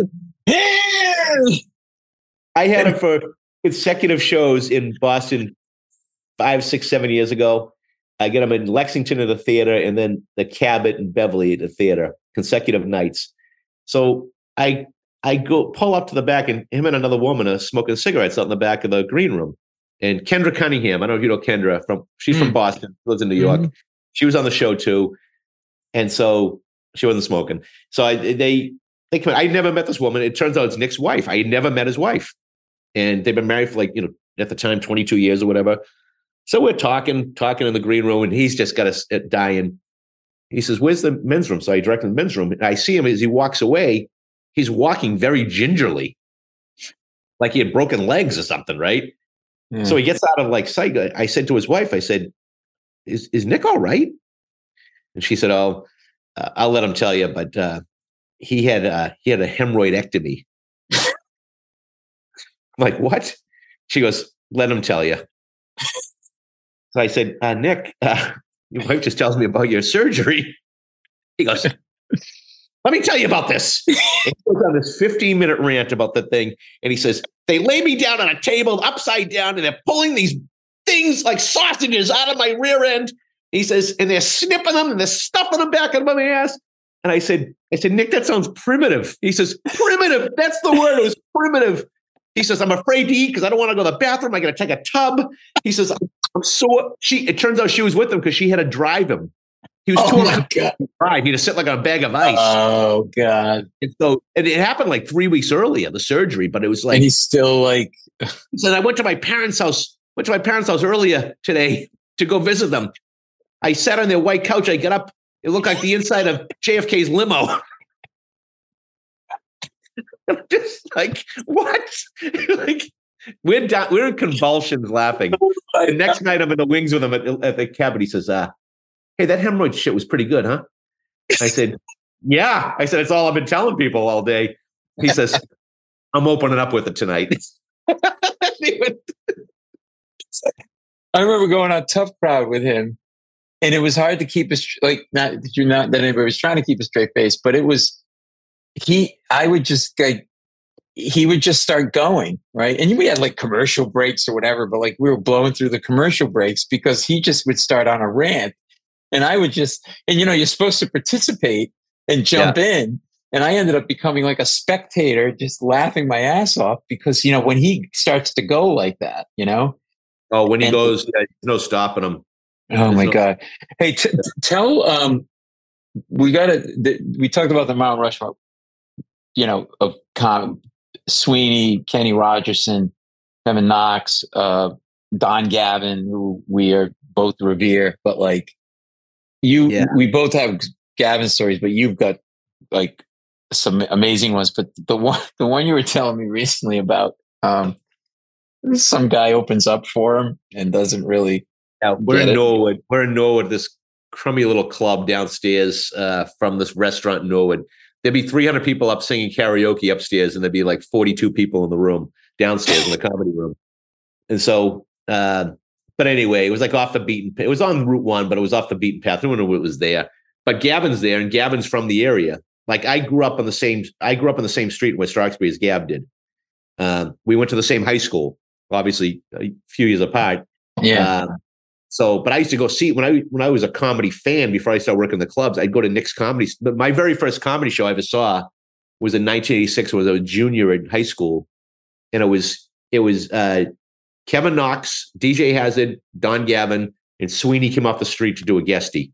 had him for consecutive shows in Boston five, six, seven years ago. I get him in Lexington at the theater, and then the Cabot in Beverly at the theater, consecutive nights. So I I go pull up to the back, and him and another woman are smoking cigarettes out in the back of the green room. and Kendra Cunningham. I don't know if you know Kendra from. She's mm. from Boston, lives in New York. Mm-hmm. She was on the show too, and so she wasn't smoking. So I they they come. I never met this woman. It turns out it's Nick's wife. I had never met his wife, and they've been married for like you know at the time twenty-two years or whatever. So we're talking, talking in the green room, and he's just got us dying. He says, "Where's the men's room?" So I direct him to the men's room, and I see him as he walks away. He's walking very gingerly, like he had broken legs or something, right? Mm. So he gets out of like sight. I said to his wife, I said, "Is is Nick all right?" And she said, "Oh, uh, I'll let him tell you, but uh, he had uh, he had a hemorrhoidectomy." I'm like, "What?" She goes, "Let him tell you." So I said, uh, "Nick, uh, your wife just tells me about your surgery." He goes, "Let me tell you about this." And he goes on this fifteen minute rant about the thing. And he says, "They lay me down on a table upside down and they're pulling these things like sausages out of my rear end." He says, "And they're snipping them and they're stuffing them back into my ass." And I said, I said, "Nick, that sounds primitive." He says, "Primitive. That's the word. It was primitive." He says, "I'm afraid to eat because I don't want to go to the bathroom. I got to take a tub." He says, "I'm so," she, it turns out she was with him because she had to drive him. He was oh too my old God. to drive. He had to sit like on a bag of ice. Oh God. And so and it happened like three weeks earlier, the surgery, but it was like, and he's still like, he said, "I went to my parents' house, went to my parents' house earlier today to go visit them. I sat on their white couch. I get up. It looked like the inside of J F K's limo." I'm just like, what? Like, we're down, we're in convulsions laughing. Oh the next night I'm in the wings with him at, at the cabin. He says, uh, "Hey, that hemorrhoid shit was pretty good, huh?" I said, "Yeah." I said, "It's all I've been telling people all day." He says, "I'm opening up with it tonight." I remember going on Tough Crowd with him, and it was hard to keep a like not that you're not that anybody was trying to keep a straight face, but it was he. I would just like he would just start going right, and we had like commercial breaks or whatever, but like we were blowing through the commercial breaks because he just would start on a rant, and I would just and you know you're supposed to participate and jump yeah. in. And I ended up becoming like a spectator, just laughing my ass off because, you know, when he starts to go like that, you know. Oh, when he and, goes, yeah, no stopping him. Oh, There's my no- God. Hey, t- tell, um, we got to, we talked about the Mount Rushmore, you know, of com- Sweeney, Kenny Rogerson, Kevin Knox, uh, Don Gavin, who we are both revere, but like you, yeah. we both have Gavin stories, but you've got like, some amazing ones, but the one the one you were telling me recently about um some guy opens up for him and doesn't really yeah, we're in it. Norwood. We're in Norwood, this crummy little club downstairs uh from this restaurant in Norwood. There'd be three hundred people up singing karaoke upstairs, and there'd be like forty-two people in the room downstairs in the comedy room. And so uh but anyway, it was like off the beaten it was on Route One, but it was off the beaten path. No one knew it was there. But Gavin's there, and Gavin's from the area. Like I grew up on the same, I grew up on the same street in West Roxbury as Gav did. Um, we went to the same high school, obviously a few years apart. Yeah. Um, so, but I used to go see when I when I was a comedy fan before I started working in the clubs. I'd go to Nick's comedy. But my very first comedy show I ever saw was in nineteen eighty-six. When I was a junior in high school, and it was it was uh, Kevin Knox, D J Hazard, Don Gavin, and Sweeney came off the street to do a guestie.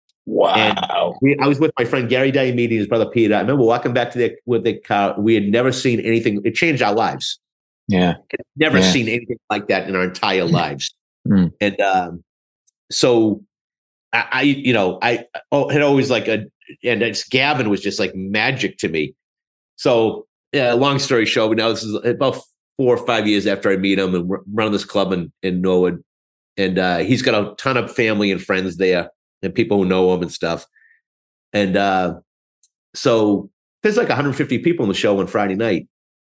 Wow. We, I was with my friend Gary Diamede and his brother Peter. I remember walking back to the with the car. We had never seen anything. It changed our lives. Yeah. Never yeah. seen anything like that in our entire lives. Mm. And um, so I, I, you know, I oh, had always like a, and it's, Gavin was just like magic to me. So yeah, long story short, now this is about four or five years after I meet him and we're running this club in, in Norwood. And uh, he's got a ton of family and friends there. And people who know him and stuff. And uh, so there's like one hundred fifty people in the show on Friday night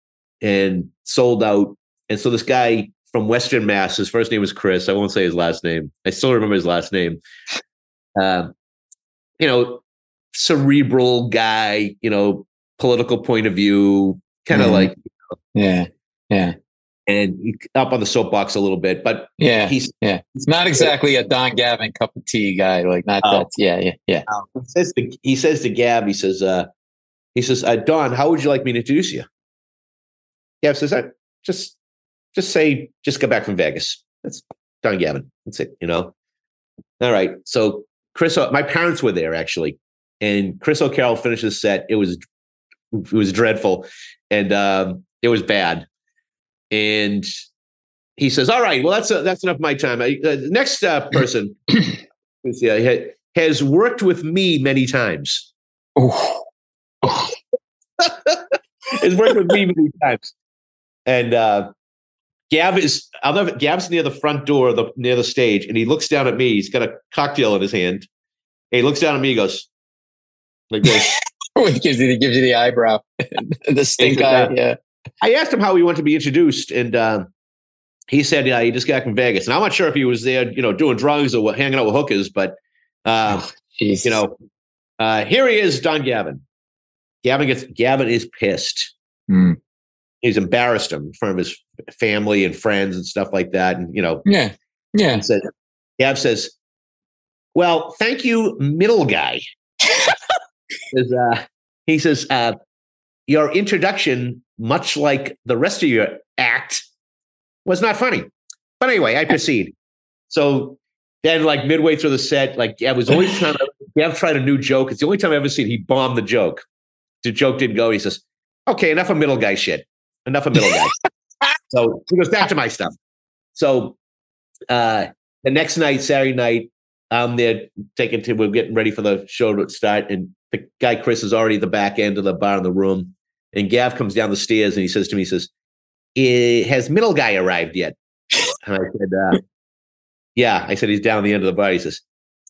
and sold out. And so this guy from Western Mass, his first name was Chris. I won't say his last name. I still remember his last name. Um, you know, cerebral guy, you know, political point of view, kind of mm. like. You know, yeah. Yeah. And he, up on the soapbox a little bit, but yeah, he's yeah, it's not exactly a Don Gavin cup of tea guy. Like not uh, that. Yeah, yeah, yeah. Uh, he says to, he says to Gav, he says, uh, he says, uh, "Don, how would you like me to introduce you?" Gav says, I, "Just, just say, just got back from Vegas." that's Don Gavin. That's it, you know? All right. So Chris, my parents were there actually. And Chris O'Carroll finished his set. It was, it was dreadful. And um, it was bad. And he says, all right, well, that's, uh, that's enough of my time. I, uh, the next uh, person is, uh, has worked with me many times. Oh. Oh. Has worked with me many times. And uh, Gav is, I'll never, Gav's near the front door, the, near the stage, and he looks down at me. He's got a cocktail in his hand. And he looks down at me, he goes, like this. He gives you, he gives you the eyebrow, the stink eye. Yeah. I asked him how he wanted to be introduced, and uh, he said, yeah, he just got from Vegas. And I'm not sure if he was there, you know, doing drugs or hanging out with hookers, but, uh, oh, you know, uh, here he is, Don Gavin. Gavin gets, Gavin is pissed. Mm. He's embarrassed him in front of his family and friends and stuff like that. And, you know, yeah, yeah. Said, Gav says, well, thank you, middle guy. Is, uh, he says, uh, your introduction, much like the rest of your act, was not funny. But anyway, I proceed. So then, like midway through the set, like I was always trying to, Gav tried a new joke. It's the only time I've ever seen he bombed the joke. The joke didn't go. He says, okay, enough of middle guy shit. Enough of middle guy. So he goes back to my stuff. So uh, the next night, Saturday night, I'm there taking to, we're getting ready for the show to start. And the guy, Chris, is already at the back end of the bar in the room. And Gav comes down the stairs and he says to me, he says, has middle guy arrived yet? And I said, uh, yeah. I said, he's down the end of the bar. He says,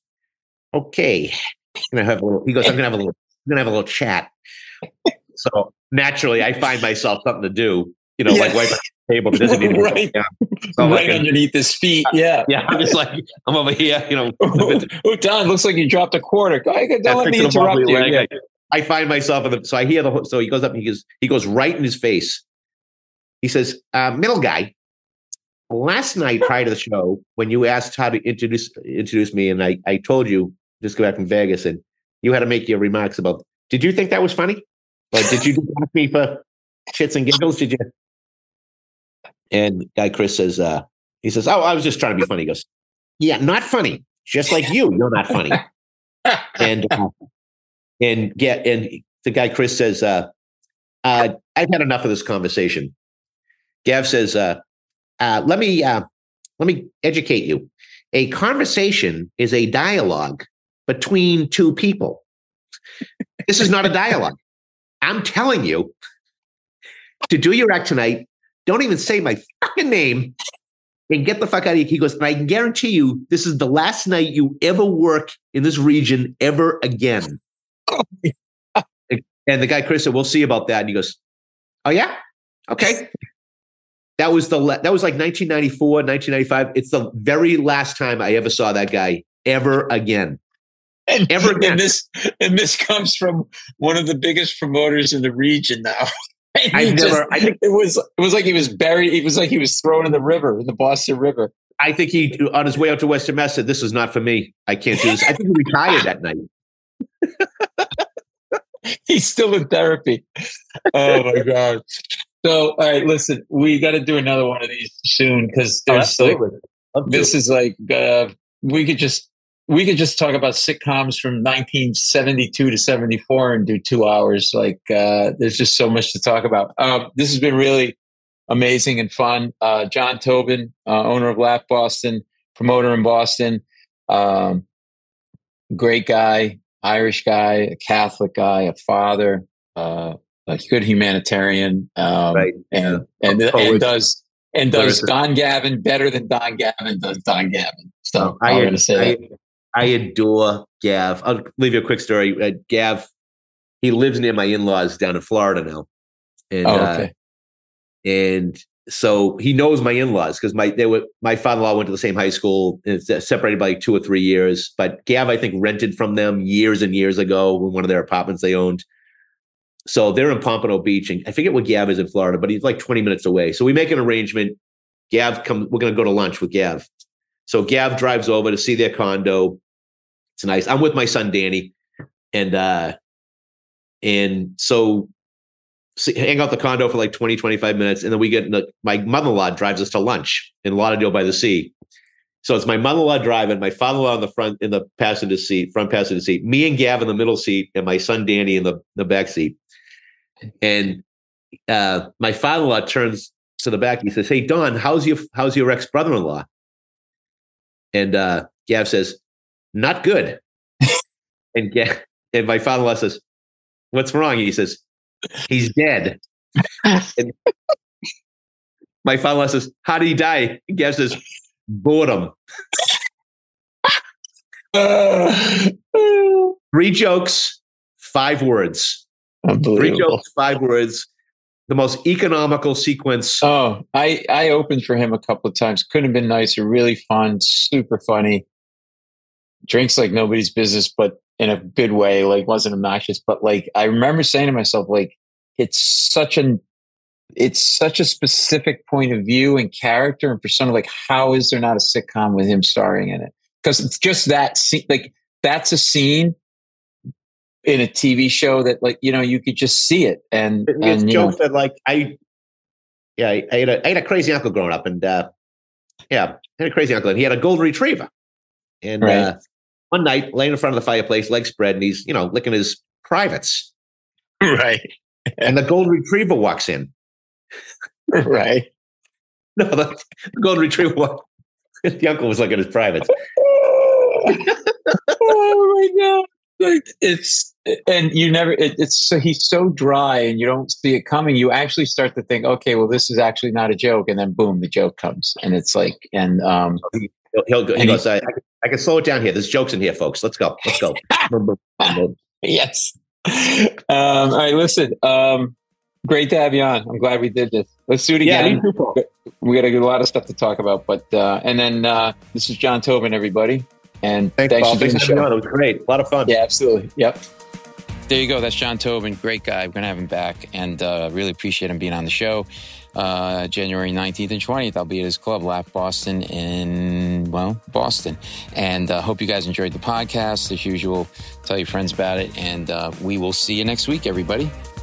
okay. I'm gonna have a little, he goes, I'm going to have a little, I'm going to have a little chat. So naturally, I find myself something to do, you know, yeah. like wipe the table that doesn't need to be right, so right like, underneath his feet. Yeah, yeah. I'm just like I'm over here, you know. Oh, oh Don, looks like you dropped a quarter. I don't let me interrupt you. Yeah. I find myself in the. So I hear the. So he goes up and he goes. He goes right in his face. He says, uh, "Middle guy, last night prior to the show, when you asked how to introduce introduce me, and I I told you just go back from Vegas, and you had to make your remarks about. Did you think that was funny?" Or did you ask me for shits and giggles? Did you? And guy Chris says, uh, he says, oh, I was just trying to be funny. He goes, yeah, not funny. Just like you, you're not funny. and uh, and yeah, and the guy Chris says, uh, uh, I've had enough of this conversation. Gav says, uh, uh, let me uh, let me educate you. A conversation is a dialogue between two people. This is not a dialogue. I'm telling you to do your act tonight. Don't even say my fucking name and get the fuck out of here. He goes, and I can guarantee you this is the last night you ever work in this region ever again. And the guy, Chris, said, we'll see about that. And he goes, oh, yeah? Okay. That was the that was like nineteen ninety-four, nineteen ninety-five. It's the very last time I ever saw that guy ever again. And, Ever again. and this and this comes from one of the biggest promoters in the region now. I never. I think it was it was like he was buried. It was like he was thrown in the river, in the Boston River. I think he, on his way out to Western Mass, said, "This is not for me. I can't do this." I think he retired that night. He's still in therapy. Oh my god! So, all right, listen, we got to do another one of these soon because there's oh, like this is like uh, we could just. We could just talk about sitcoms from nineteen seventy-two to seventy-four and do two hours. Like, uh, there's just so much to talk about. Um, this has been really amazing and fun. Uh, John Tobin, uh, owner of Laugh Boston, promoter in Boston, um, great guy, Irish guy, a Catholic guy, a father, uh, a good humanitarian, um, right. and and, and, and does and does Don Gavin better than Don Gavin does Don Gavin. So I, I'm going to say I, that. I adore Gav. I'll leave you a quick story. Uh, Gav, he lives near my in-laws down in Florida now. And, oh, okay. uh, and so he knows my in-laws because my they were my father-in-law went to the same high school. And it's separated by like two or three years. But Gav, I think, rented from them years and years ago in one of their apartments they owned. So they're in Pompano Beach, and I forget what Gav is in Florida, but he's like twenty minutes away. So we make an arrangement. Gav comes. We're going to go to lunch with Gav. So Gav drives over to see their condo. It's nice. I'm with my son, Danny. And, uh, and so hang out the condo for like twenty, twenty-five minutes. And then we get in the, my mother-in-law drives us to lunch in Lauderdale by the Sea. So it's my mother-in-law driving, my father-in-law in the front, in the passenger seat, front passenger seat, me and Gav in the middle seat, and my son Danny in the, the back seat. And uh, my father-in-law turns to the back. He says, "Hey, Don, how's your how's your ex-brother-in-law?" And uh, Gav says, "Not good." and Gav, and my father-in-law says, "What's wrong?" He says, "He's dead." And my father-in-law says, "How did he die?" And Gav says, "Boredom." Uh, Three jokes, five words. Three jokes, five words. The most economical sequence. Oh, I, I opened for him a couple of times. Couldn't have been nicer. Really fun, super funny. Drinks like nobody's business, but in a good way. Like, wasn't obnoxious, but like I remember saying to myself, like, it's such an it's such a specific point of view and character and persona. Like, how is there not a sitcom with him starring in it? Because it's just that scene. Like, that's a scene in a T V show that, like, you know, you could just see it. And, it's and jokes know. that, like, I, yeah, I, I, had a, I had a crazy uncle growing up, and uh, yeah, I had a crazy uncle, and he had a golden retriever. And right. uh, one night, laying in front of the fireplace, legs spread, and he's, you know, licking his privates. Right. And the golden retriever walks in. Right. No, the, the golden retriever walked. The uncle was looking at his privates. Oh my God. Like, it's, and you never, it, it's so he's so dry and you don't see it coming. You actually start to think, okay, well, this is actually not a joke. And then boom, the joke comes. And it's like, and, um, he'll, he'll go, he goes, he, I, I, can, I can slow it down here. There's jokes in here, folks. Let's go. Let's go. Yes. Um, all right, listen, um, great to have you on. I'm glad we did this. Let's do it again. Yeah, we got a lot of stuff to talk about, but, uh, and then, uh, this is John Tobin, everybody. And thanks, thanks Paul. for doing thanks the show. It was great. A lot of fun. Yeah, absolutely. Yep. There you go. That's John Tobin. Great guy. We're going to have him back, and uh, really appreciate him being on the show. Uh, January nineteenth and twentieth, I'll be at his club, Laugh Boston, in, well, Boston. And uh, hope you guys enjoyed the podcast. As usual, tell your friends about it, and uh, we will see you next week, everybody.